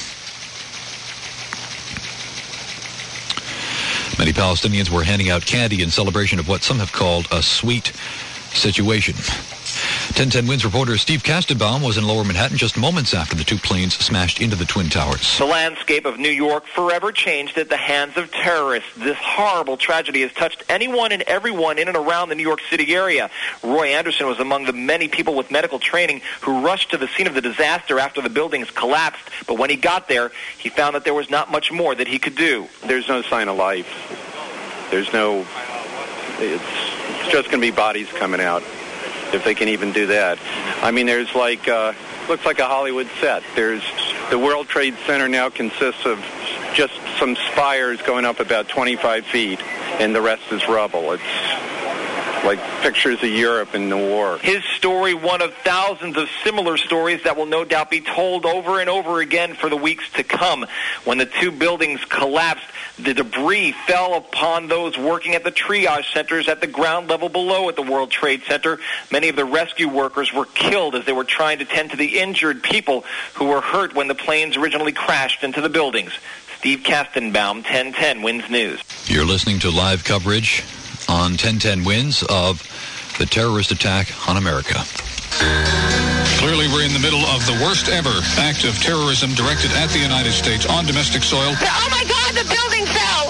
Many Palestinians were handing out candy in celebration of what some have called a sweet situation. ten ten Wins reporter Steve Kastenbaum was in Lower Manhattan just moments after the two planes smashed into the Twin Towers. The landscape of New York forever changed at the hands of terrorists. This horrible tragedy has touched anyone and everyone in and around the New York City area. Roy Anderson was among the many people with medical training who rushed to the scene of the disaster after the buildings collapsed. But when he got there, he found that there was not much more that he could do. There's no sign of life. There's no... It's, it's just going to be bodies coming out, if they can even do that. I mean, there's like, uh, looks like a Hollywood set. There's, the World Trade Center now consists of just some spires going up about twenty-five feet, and the rest is rubble. It's like pictures of Europe in the war. His story, one of thousands of similar stories that will no doubt be told over and over again for the weeks to come. When the two buildings collapsed, the debris fell upon those working at the triage centers at the ground level below at the World Trade Center. Many of the rescue workers were killed as they were trying to tend to the injured people who were hurt when the planes originally crashed into the buildings. Steve Kastenbaum, ten ten Wins News. You're listening to live coverage on ten ten Wins of the terrorist attack on America. Clearly, we're in the middle of the worst ever act of terrorism directed at the United States on domestic soil. Oh, my God, the building fell!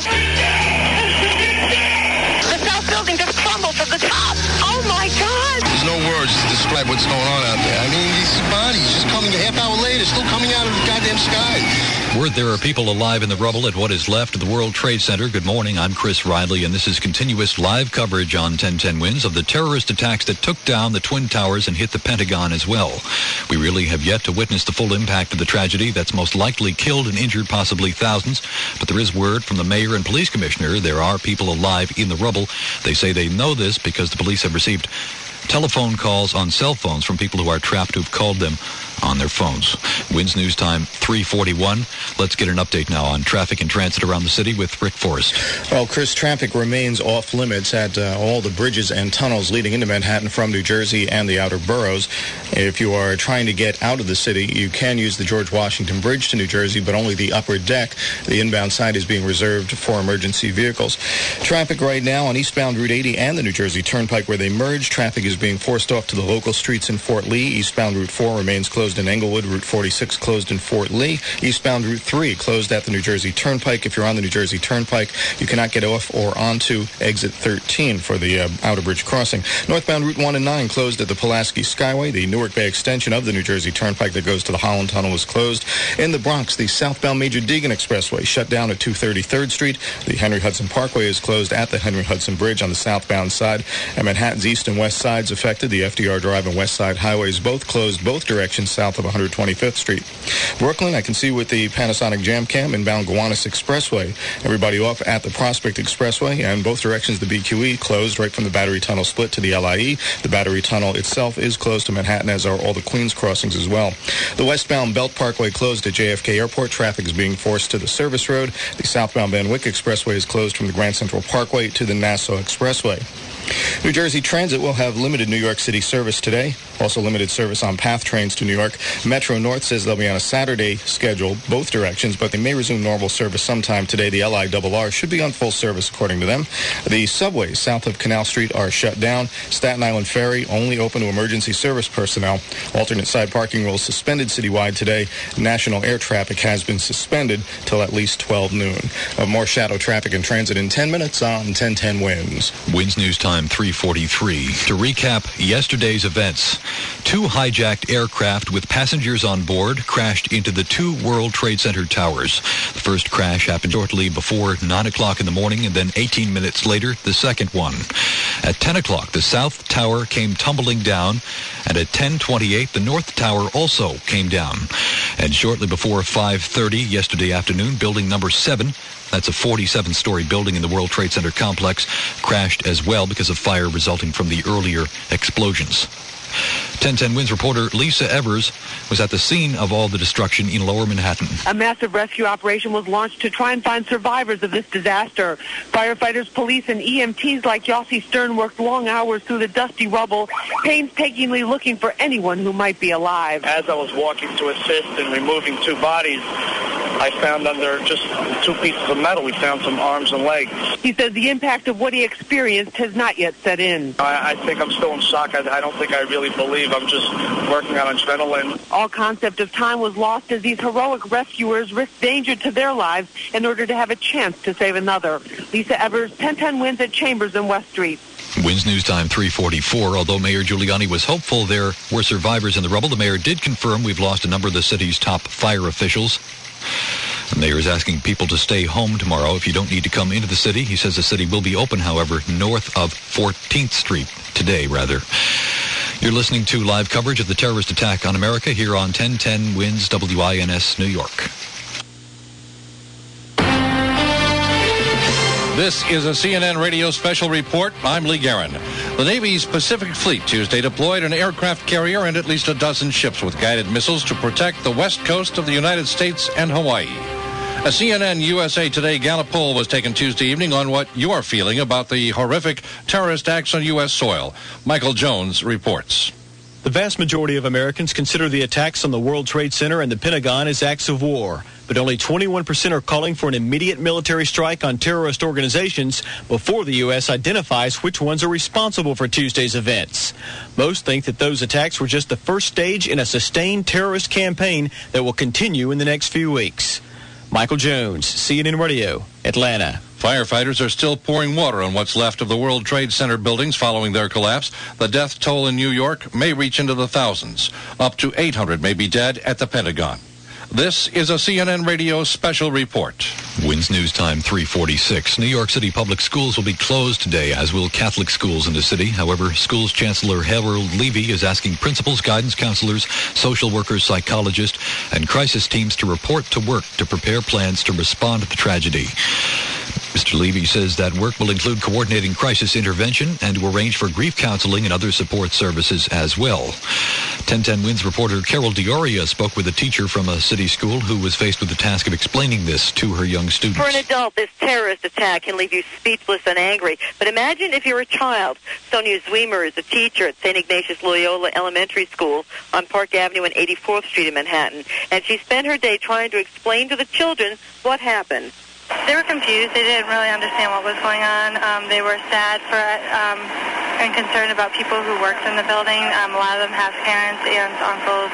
The South building just crumbled from the top. Oh, my God! There's no words to describe what's going on out there. I mean, these bodies just coming a half hour later, still coming out of the goddamn sky. Word there are people alive in the rubble at what is left of the World Trade Center. Good morning, I'm Chris Riley, and this is continuous live coverage on ten ten Wins of the terrorist attacks that took down the Twin Towers and hit the Pentagon as well. We really have yet to witness the full impact of the tragedy that's most likely killed and injured possibly thousands, but there is word from the mayor and police commissioner there are people alive in the rubble. They say they know this because the police have received telephone calls on cell phones from people who are trapped who've called them on their phones. Wins News Time three forty-one. Let's get an update now on traffic and transit around the city with Rick Forrest. Well, Chris, traffic remains off limits at uh, all the bridges and tunnels leading into Manhattan from New Jersey and the outer boroughs. If you are trying to get out of the city, you can use the George Washington Bridge to New Jersey, but only the upper deck. The inbound side is being reserved for emergency vehicles. Traffic right now on eastbound Route eighty and the New Jersey Turnpike where they merge. Traffic is being forced off to the local streets in Fort Lee. Eastbound Route four remains closed in Englewood. Route forty-six closed in Fort Lee. Eastbound Route three closed at the New Jersey Turnpike. If you're on the New Jersey Turnpike, you cannot get off or onto exit thirteen for the uh, Outer Bridge crossing. Northbound Route one and nine closed at the Pulaski Skyway. The Newark Bay extension of the New Jersey Turnpike that goes to the Holland Tunnel is closed. In the Bronx, the southbound Major Deegan Expressway shut down at two thirty-third Street. The Henry Hudson Parkway is closed at the Henry Hudson Bridge on the southbound side. And Manhattan's east and west sides affected. The F D R Drive and West Side highways both closed both directions south of one hundred twenty-fifth Street. Brooklyn, I can see with the Panasonic Jam Cam inbound Gowanus Expressway. Everybody off at the Prospect Expressway, and both directions the B Q E closed right from the Battery Tunnel split to the L I E. The Battery Tunnel itself is closed to Manhattan, as are all the Queens crossings as well. The westbound Belt Parkway closed at J F K Airport. Traffic is being forced to the Service Road. The southbound Van Wyck Expressway is closed from the Grand Central Parkway to the Nassau Expressway. New Jersey Transit will have limited New York City service today. Also limited service on PATH trains to New York. Metro North says they'll be on a Saturday schedule, both directions, but they may resume normal service sometime today. The L I R R should be on full service, according to them. The subways south of Canal Street are shut down. Staten Island Ferry only open to emergency service personnel. Alternate side parking rules suspended citywide today. National air traffic has been suspended till at least twelve noon. Uh, more shadow traffic and transit in ten minutes on ten ten Winds. Winds News Time three forty-three. To recap yesterday's events, two hijacked aircraft with passengers on board crashed into the two World Trade Center towers. The first crash happened shortly before nine o'clock in the morning, and then eighteen minutes later, the second one. At ten o'clock, the South Tower came tumbling down, and at ten twenty-eight, the North Tower also came down. And shortly before five thirty yesterday afternoon, building number seven, that's a forty-seven story building in the World Trade Center complex, crashed as well because of fire resulting from the earlier explosions. ten ten Winds reporter Lisa Evers was at the scene of all the destruction in Lower Manhattan. A massive rescue operation was launched to try and find survivors of this disaster. Firefighters, police, and E M Ts like Yossi Stern worked long hours through the dusty rubble, painstakingly looking for anyone who might be alive. As I was walking to assist in removing two bodies, I found under just two pieces of metal, we found some arms and legs. He says the impact of what he experienced has not yet set in. I, I think I'm still in shock. I, I don't think I really believe. I'm just working on adrenaline. All concept of time was lost as these heroic rescuers risked danger to their lives in order to have a chance to save another. Lisa Evers, ten ten Winds at Chambers and West Street. Winds News Time three forty-four. Although Mayor Giuliani was hopeful there were survivors in the rubble, the mayor did confirm we've lost a number of the city's top fire officials. The mayor is asking people to stay home tomorrow if you don't need to come into the city. He says the city will be open, however, north of fourteenth Street today, rather. You're listening to live coverage of the terrorist attack on America here on ten ten Winds W I N S New York. This is a C N N radio special report. I'm Lee Guerin. The Navy's Pacific Fleet Tuesday deployed an aircraft carrier and at least a dozen ships with guided missiles to protect the west coast of the United States and Hawaii. A C N N U S A Today Gallup poll was taken Tuesday evening on what you are feeling about the horrific terrorist acts on U S soil. Michael Jones reports. The vast majority of Americans consider the attacks on the World Trade Center and the Pentagon as acts of war, but only twenty-one percent are calling for an immediate military strike on terrorist organizations before the U S identifies which ones are responsible for Tuesday's events. Most think that those attacks were just the first stage in a sustained terrorist campaign that will continue in the next few weeks. Michael Jones, C N N Radio, Atlanta. Firefighters are still pouring water on what's left of the World Trade Center buildings following their collapse. The death toll in New York may reach into the thousands. Up to eight hundred may be dead at the Pentagon. This is a C N N Radio special report. Winds News Time three forty-six. New York City public schools will be closed today, as will Catholic schools in the city. However, schools Chancellor Harold Levy is asking principals, guidance counselors, social workers, psychologists, and crisis teams to report to work to prepare plans to respond to the tragedy. Mister Levy says that work will include coordinating crisis intervention and to arrange for grief counseling and other support services as well. ten ten Winds reporter Carol Dioria spoke with a teacher from a city school who was faced with the task of explaining this to her young students. For an adult, this terrorist attack can leave you speechless and angry. But imagine if you're a child. Sonia Zweimer is a teacher at Saint Ignatius Loyola Elementary School on Park Avenue and eighty-fourth Street in Manhattan. And she spent her day trying to explain to the children what happened. They were confused. They didn't really understand what was going on. Um, they were sad for um, and concerned about people who worked in the building. Um, a lot of them have parents, aunts, uncles,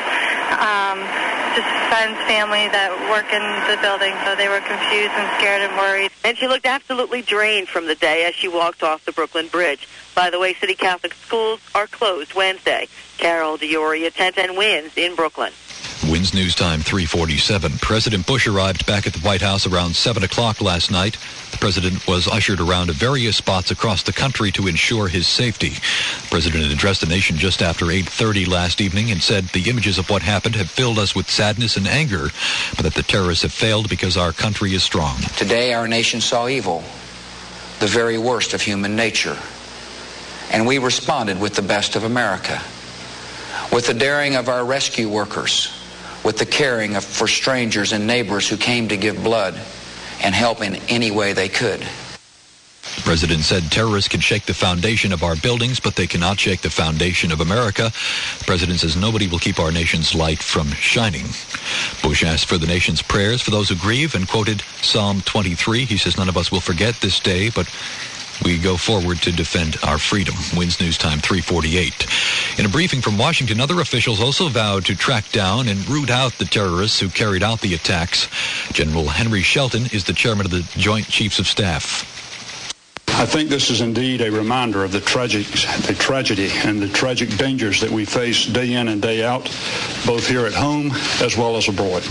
um, just friends, family that work in the building. So they were confused and scared and worried. And she looked absolutely drained from the day as she walked off the Brooklyn Bridge. By the way, City Catholic schools are closed Wednesday. Carol Dioria, ten ten Winds in Brooklyn. Winds News Time three forty-seven. President Bush arrived back at the White House around seven o'clock last night. The The president was ushered around to various spots across the country to ensure his safety. The president addressed the nation just after eight thirty last evening and said the images of what happened have filled us with sadness and anger, but that the terrorists have failed because our country is strong. Today our nation saw evil, the very worst of human nature, and we responded with the best of America, with the daring of our rescue workers, with the caring of, for strangers and neighbors who came to give blood and help in any way they could. The president said terrorists can shake the foundation of our buildings, but they cannot shake the foundation of America. The president says nobody will keep our nation's light from shining. Bush asked for the nation's prayers for those who grieve and quoted Psalm twenty-three. He says none of us will forget this day, but we go forward to defend our freedom. Wins News Time three forty-eight. In a briefing from Washington, other officials also vowed to track down and root out the terrorists who carried out the attacks. General Henry Shelton is the chairman of the Joint Chiefs of Staff. I think this is indeed a reminder of the tragic, the tragedy and the tragic dangers that we face day in and day out, both here at home as well as abroad.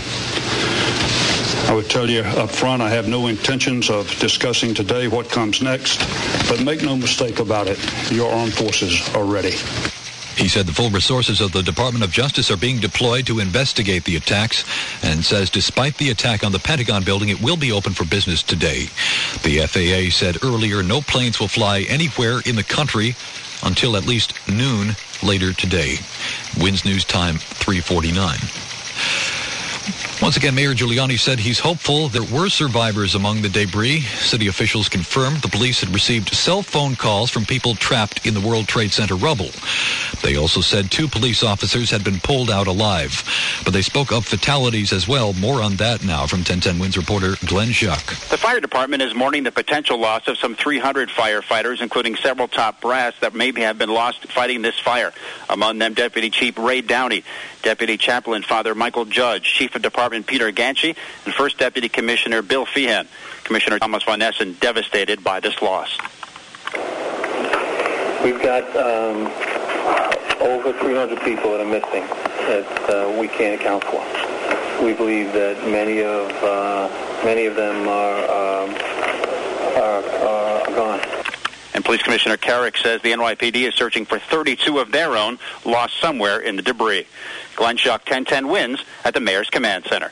I would tell you up front, I have no intentions of discussing today what comes next, but make no mistake about it, your armed forces are ready. He said the full resources of the Department of Justice are being deployed to investigate the attacks and says despite the attack on the Pentagon building, it will be open for business today. The F A A said earlier no planes will fly anywhere in the country until at least noon later today. Wins News Time three forty-nine. Once again, Mayor Giuliani said he's hopeful there were survivors among the debris. City officials confirmed the police had received cell phone calls from people trapped in the World Trade Center rubble. They also said two police officers had been pulled out alive. But they spoke of fatalities as well. More on that now from ten ten Wins reporter Glenn Schuck. The fire department is mourning the potential loss of some three hundred firefighters, including several top brass that maybe have been lost fighting this fire. Among them, Deputy Chief Ray Downey, Deputy Chaplain Father Michael Judge, Chief of Department Peter Ganchi, and First Deputy Commissioner Bill Feehan. Commissioner Thomas Von Essen devastated by this loss. We've got um, over three hundred people that are missing that uh, we can't account for. We believe that many of uh, many of them are, um, are, are gone. And Police Commissioner Carrick says the N Y P D is searching for thirty-two of their own lost somewhere in the debris. Glenn Schuck, ten ten Wins at the Mayor's Command Center.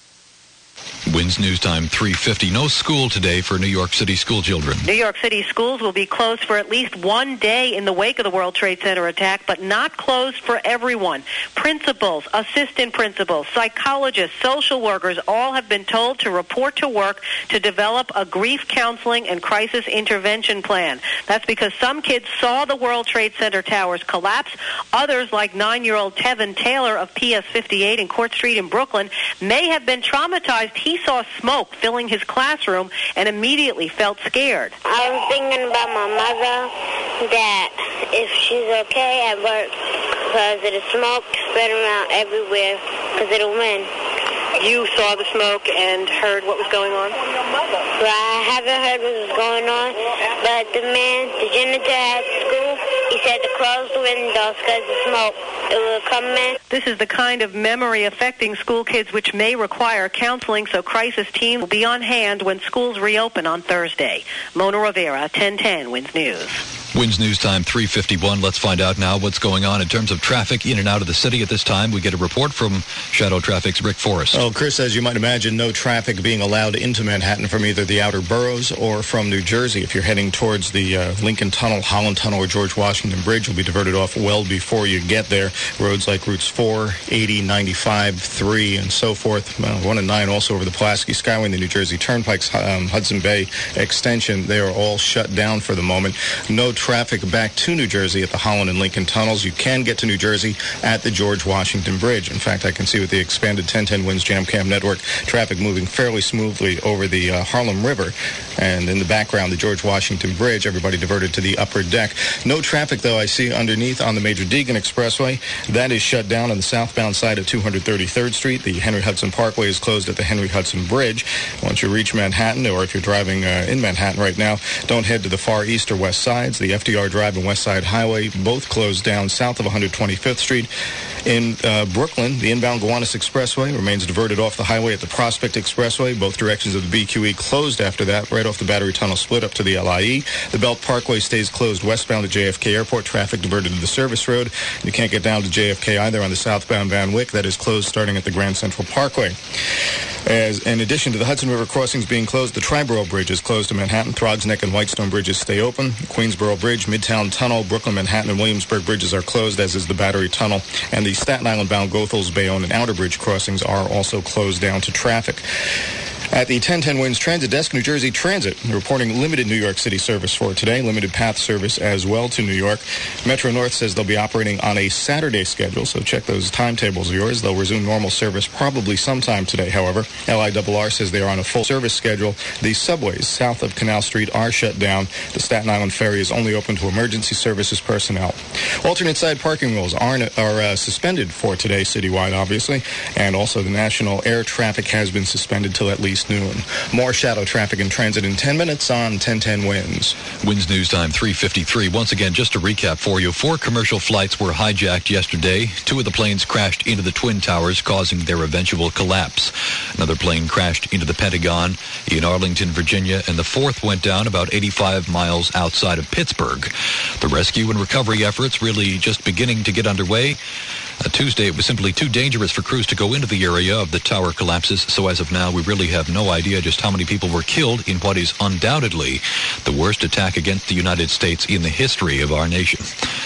Wins News Time three fifty. No school today for New York City school children. New York City schools will be closed for at least one day in the wake of the World Trade Center attack, but not closed for everyone. Principals, assistant principals, psychologists, social workers all have been told to report to work to develop a grief counseling and crisis intervention plan. That's because some kids saw the World Trade Center towers collapse. Others, like nine-year-old Tevin Taylor of P S fifty-eight in Court Street in Brooklyn, may have been traumatized. He saw smoke filling his classroom and immediately felt scared. I was thinking about my mother, that if she's okay at work, because of the smoke spread around everywhere, because of the wind. You saw the smoke and heard what was going on? Well, I haven't heard what was going on, but the man, the janitor at school, he said to close the windows because the smoke, it will come in. This is the kind of memory affecting school kids which may require counseling, so crisis teams will be on hand when schools reopen on Thursday. Mona Rivera, ten ten Wins News. Wins News Time three fifty-one. Let's find out now what's going on in terms of traffic in and out of the city at this time. We get a report from Shadow Traffic's Rick Forrest. Well, Chris, as you might imagine, no traffic being allowed into Manhattan from either the outer boroughs or from New Jersey. If you're heading towards the uh, Lincoln Tunnel, Holland Tunnel, or George Washington Bridge, you'll be diverted off well before you get there. Roads like routes four, eighty, ninety-five, three, and so forth. Well, one and nine also over the Pulaski Skyway and the New Jersey Turnpike's um, Hudson Bay extension. They are all shut down for the moment. No traffic back to New Jersey at the Holland and Lincoln tunnels. You can get to New Jersey at the George Washington Bridge. In fact, I can see with the expanded ten ten Wins Jam Cam network, traffic moving fairly smoothly over the uh, Harlem River. And in the background, the George Washington Bridge, everybody diverted to the upper deck. No traffic, though, I see underneath on the Major Deegan Expressway. That is shut down on the southbound side of two hundred thirty-third Street. The Henry Hudson Parkway is closed at the Henry Hudson Bridge. Once you reach Manhattan, or if you're driving uh, in Manhattan right now, don't head to the far east or west sides. The F D R Drive and West Side Highway both closed down south of one hundred twenty-fifth Street. In uh, Brooklyn, the inbound Gowanus Expressway remains diverted off the highway at the Prospect Expressway. Both directions of the B Q E closed after that, right off the Battery Tunnel split up to the L I E. The Belt Parkway stays closed westbound to J F K Airport. Traffic diverted to the Service Road. You can't get down to J F K either on the southbound Van Wyck. That is closed starting at the Grand Central Parkway. As in addition to the Hudson River crossings being closed, the Triborough Bridge is closed to Manhattan. Throgs Neck and Whitestone bridges stay open. Queensboro Bridge, Midtown Tunnel, Brooklyn, Manhattan, and Williamsburg bridges are closed, as is the Battery Tunnel. And the Staten Island-bound Goethals, Bayonne, and Outer Bridge crossings are also closed down to traffic. At the ten ten Winds Transit Desk, New Jersey Transit reporting limited New York City service for today, limited path service as well to New York. Metro North says they'll be operating on a Saturday schedule, so check those timetables of yours. They'll resume normal service probably sometime today, however. L I R R says they are on a full service schedule. The subways south of Canal Street are shut down. The Staten Island Ferry is only open to emergency services personnel. Alternate side parking rules are, are uh, suspended for today citywide, obviously, and also the national air traffic has been suspended till at least noon. More shadow traffic and transit in ten minutes on ten ten Winds. Winds News Time three fifty-three. Once again, just to recap for you, four commercial flights were hijacked yesterday. Two of the planes crashed into the Twin Towers, causing their eventual collapse. Another plane crashed into the Pentagon in Arlington, Virginia, and the fourth went down about eighty-five miles outside of Pittsburgh. The rescue and recovery efforts really just beginning to get underway. Uh, Tuesday, it was simply too dangerous for crews to go into the area of the tower collapses, so as of now, we really have no idea just how many people were killed in what is undoubtedly the worst attack against the United States in the history of our nation.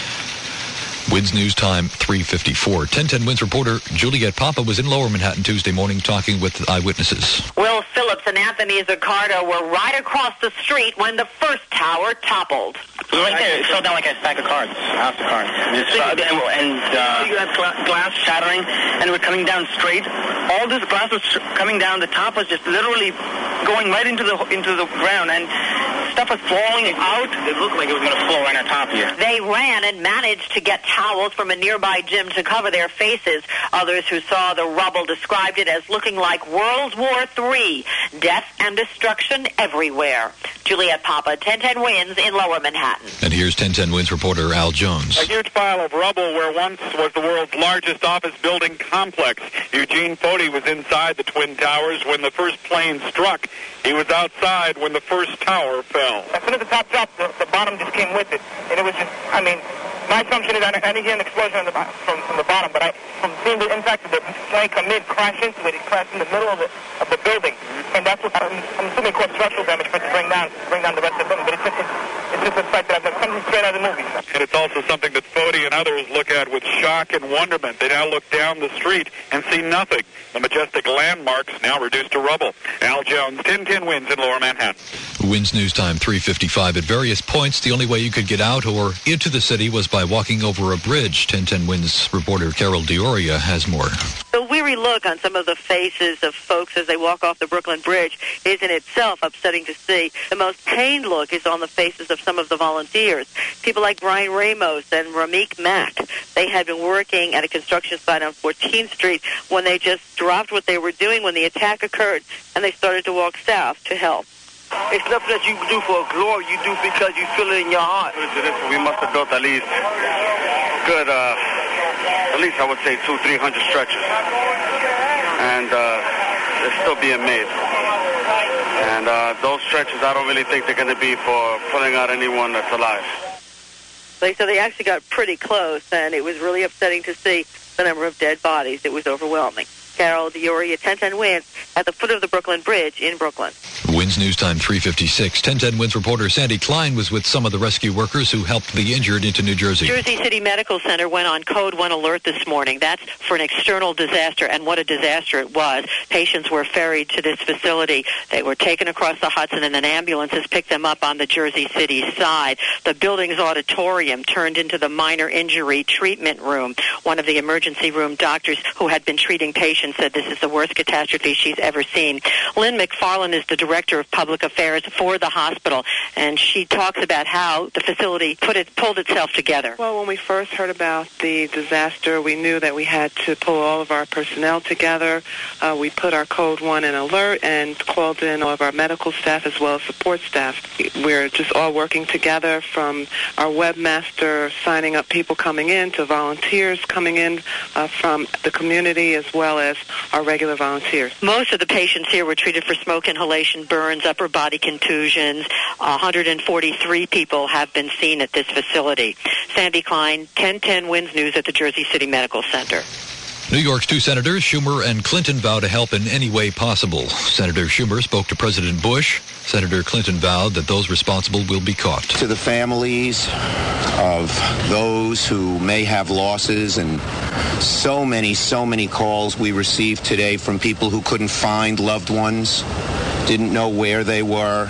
Winds News Time three fifty-four. ten ten Winds reporter Juliet Papa was in Lower Manhattan Tuesday morning talking with eyewitnesses. Will Phillips and Anthony Zaccardo were right across the street when the first tower toppled. Right there, it fell down like a stack of cards, a house of cards. So, uh, and uh, you had gla- glass shattering, and we're coming down straight. All this glass was coming down. The top was just literally going right into the into the ground, and stuff was falling out. It looked like it was going to fall right on top of you. They ran and managed to get towels from a nearby gym to cover their faces. Others who saw the rubble described it as looking like World War Three. Death and destruction everywhere. Juliet Papa, ten ten Winds in Lower Manhattan. And here's ten ten Winds reporter Al Jones. A huge pile of rubble where once was the world's largest office building complex. Eugene Foti was inside the Twin Towers when the first plane struck. He was outside when the first tower fell. As soon as the top dropped, the, the bottom just came with it. And it was just, I mean, my assumption is I didn't hear an explosion on the, from, from the bottom, but I, from seeing the impact of the plane come in, crash into it, it crashed in the middle of the, of the building. And that's what I'm, I'm assuming caused structural damage for it to bring down, bring down the rest of the building. But it's just, it's, it's just a fact that I've something straight out of the movie. And it's also something that Foti and others look at with shock and wonderment. They now look down the street and see nothing. The majestic landmarks now reduced to rubble. Al Jones, ten ten Winds in Lower Manhattan. Winds News Time three fifty-five. At various points, the only way you could get out or into the city was by walking over a bridge. ten ten Winds reporter Carol Dioria has more. The weary look on some of the faces of folks as they walk off the Brooklyn Bridge is in itself upsetting to see. The most pained look is on the faces of some of the volunteers. People like Brian Ramos and Ramik Mack. They had been working at a construction site on fourteenth Street when they just dropped what they were doing when the attack occurred, and they started to walk south to help. It's nothing that you do for glory. You do because you feel it in your heart. We must have built at least good, uh, at least I would say two, three hundred stretchers, and uh, they're still being made. And uh, those stretchers, I don't really think they're going to be for pulling out anyone that's alive. So they actually got pretty close, and it was really upsetting to see the number of dead bodies. It was overwhelming. Carol Dioria, ten ten Winds, at the foot of the Brooklyn Bridge in Brooklyn. Winds News Time three fifty-six. ten ten Winds reporter Sandy Klein was with some of the rescue workers who helped the injured into New Jersey. Jersey City Medical Center went on Code one alert this morning. That's for an external disaster, and what a disaster it was. Patients were ferried to this facility. They were taken across the Hudson, and then ambulances picked them up on the Jersey City side. The building's auditorium turned into the minor injury treatment room. One of the emergency room doctors who had been treating patients patient said this is the worst catastrophe she's ever seen. Lynn McFarland is the Director of Public Affairs for the hospital, and she talks about how the facility put it, pulled itself together. Well, when we first heard about the disaster, we knew that we had to pull all of our personnel together. Uh, we put our Code one in alert and called in all of our medical staff as well as support staff. We're just all working together, from our webmaster signing up people coming in to volunteers coming in uh, from the community as well as our regular volunteers. Most of the patients here were treated for smoke inhalation, burns, upper body contusions. one hundred forty-three people have been seen at this facility. Sandy Klein, ten ten Wins News at the Jersey City Medical Center. New York's two senators, Schumer and Clinton, vow to help in any way possible. Senator Schumer spoke to President Bush. Senator Clinton vowed that those responsible will be caught. To the families of those who may have losses, and so many, so many calls we received today from people who couldn't find loved ones, didn't know where they were.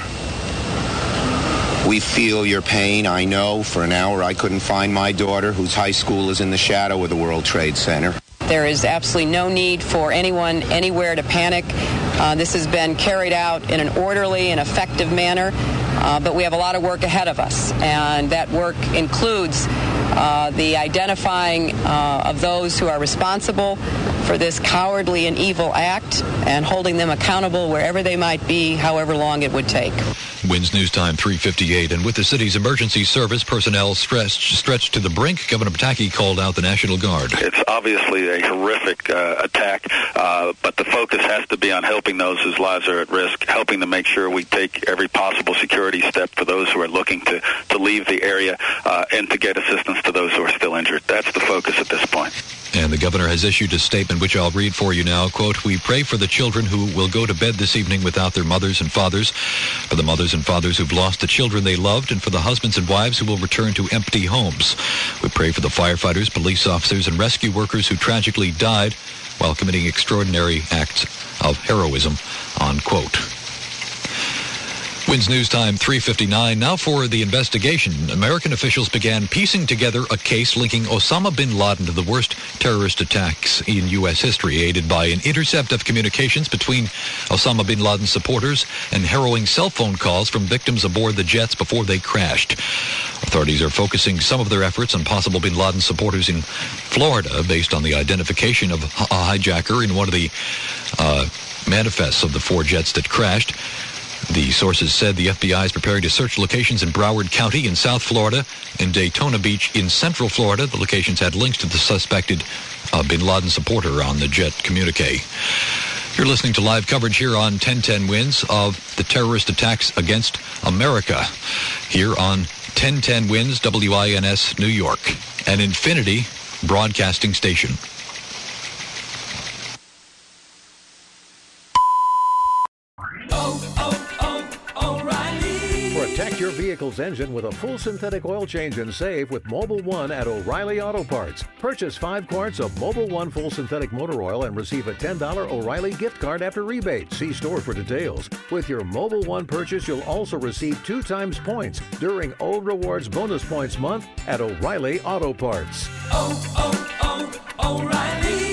We feel your pain. I know for an hour I couldn't find my daughter, whose high school is in the shadow of the World Trade Center. There is absolutely no need for anyone anywhere to panic. Uh, this has been carried out in an orderly and effective manner, uh, but we have a lot of work ahead of us, and that work includes uh, the identifying uh, of those who are responsible for this cowardly and evil act and holding them accountable wherever they might be, however long it would take. Wins News Time three fifty-eight, and with the city's emergency service personnel stretched, stretched to the brink, Governor Pataki called out the National Guard. It's obviously a horrific uh, attack, uh, but the focus has to be on helping those whose lives are at risk, helping to make sure we take every possible security step for those who are looking to, to leave the area, uh, and to get assistance to those who are still injured. That's the focus at this point. And the governor has issued a statement, which I'll read for you now. Quote, "We pray for the children who will go to bed this evening without their mothers and fathers, for the mothers and fathers who've lost the children they loved, and for the husbands and wives who will return to empty homes. We pray for the firefighters, police officers, and rescue workers who tragically died while committing extraordinary acts of heroism," unquote. Wins News Time three fifty-nine. Now for the investigation. American officials began piecing together a case linking Osama bin Laden to the worst terrorist attacks in U S history, aided by an intercept of communications between Osama bin Laden's supporters and harrowing cell phone calls from victims aboard the jets before they crashed. Authorities are focusing some of their efforts on possible bin Laden supporters in Florida based on the identification of a hijacker in one of the uh, manifests of the four jets that crashed. The sources said the F B I is preparing to search locations in Broward County in South Florida and Daytona Beach in Central Florida. The locations had links to the suspected uh, bin Laden supporter on the jet communique. You're listening to live coverage here on ten ten Wins of the terrorist attacks against America here on ten ten Wins, W I N S New York, an Infinity broadcasting station. Protect your vehicle's engine with a full synthetic oil change and save with Mobil one at O'Reilly Auto Parts. Purchase five quarts of Mobil one full synthetic motor oil and receive a ten dollars O'Reilly gift card after rebate. See store for details. With your Mobil one purchase, you'll also receive two times points during O Rewards Bonus Points Month at O'Reilly Auto Parts. Oh, oh, oh, O'Reilly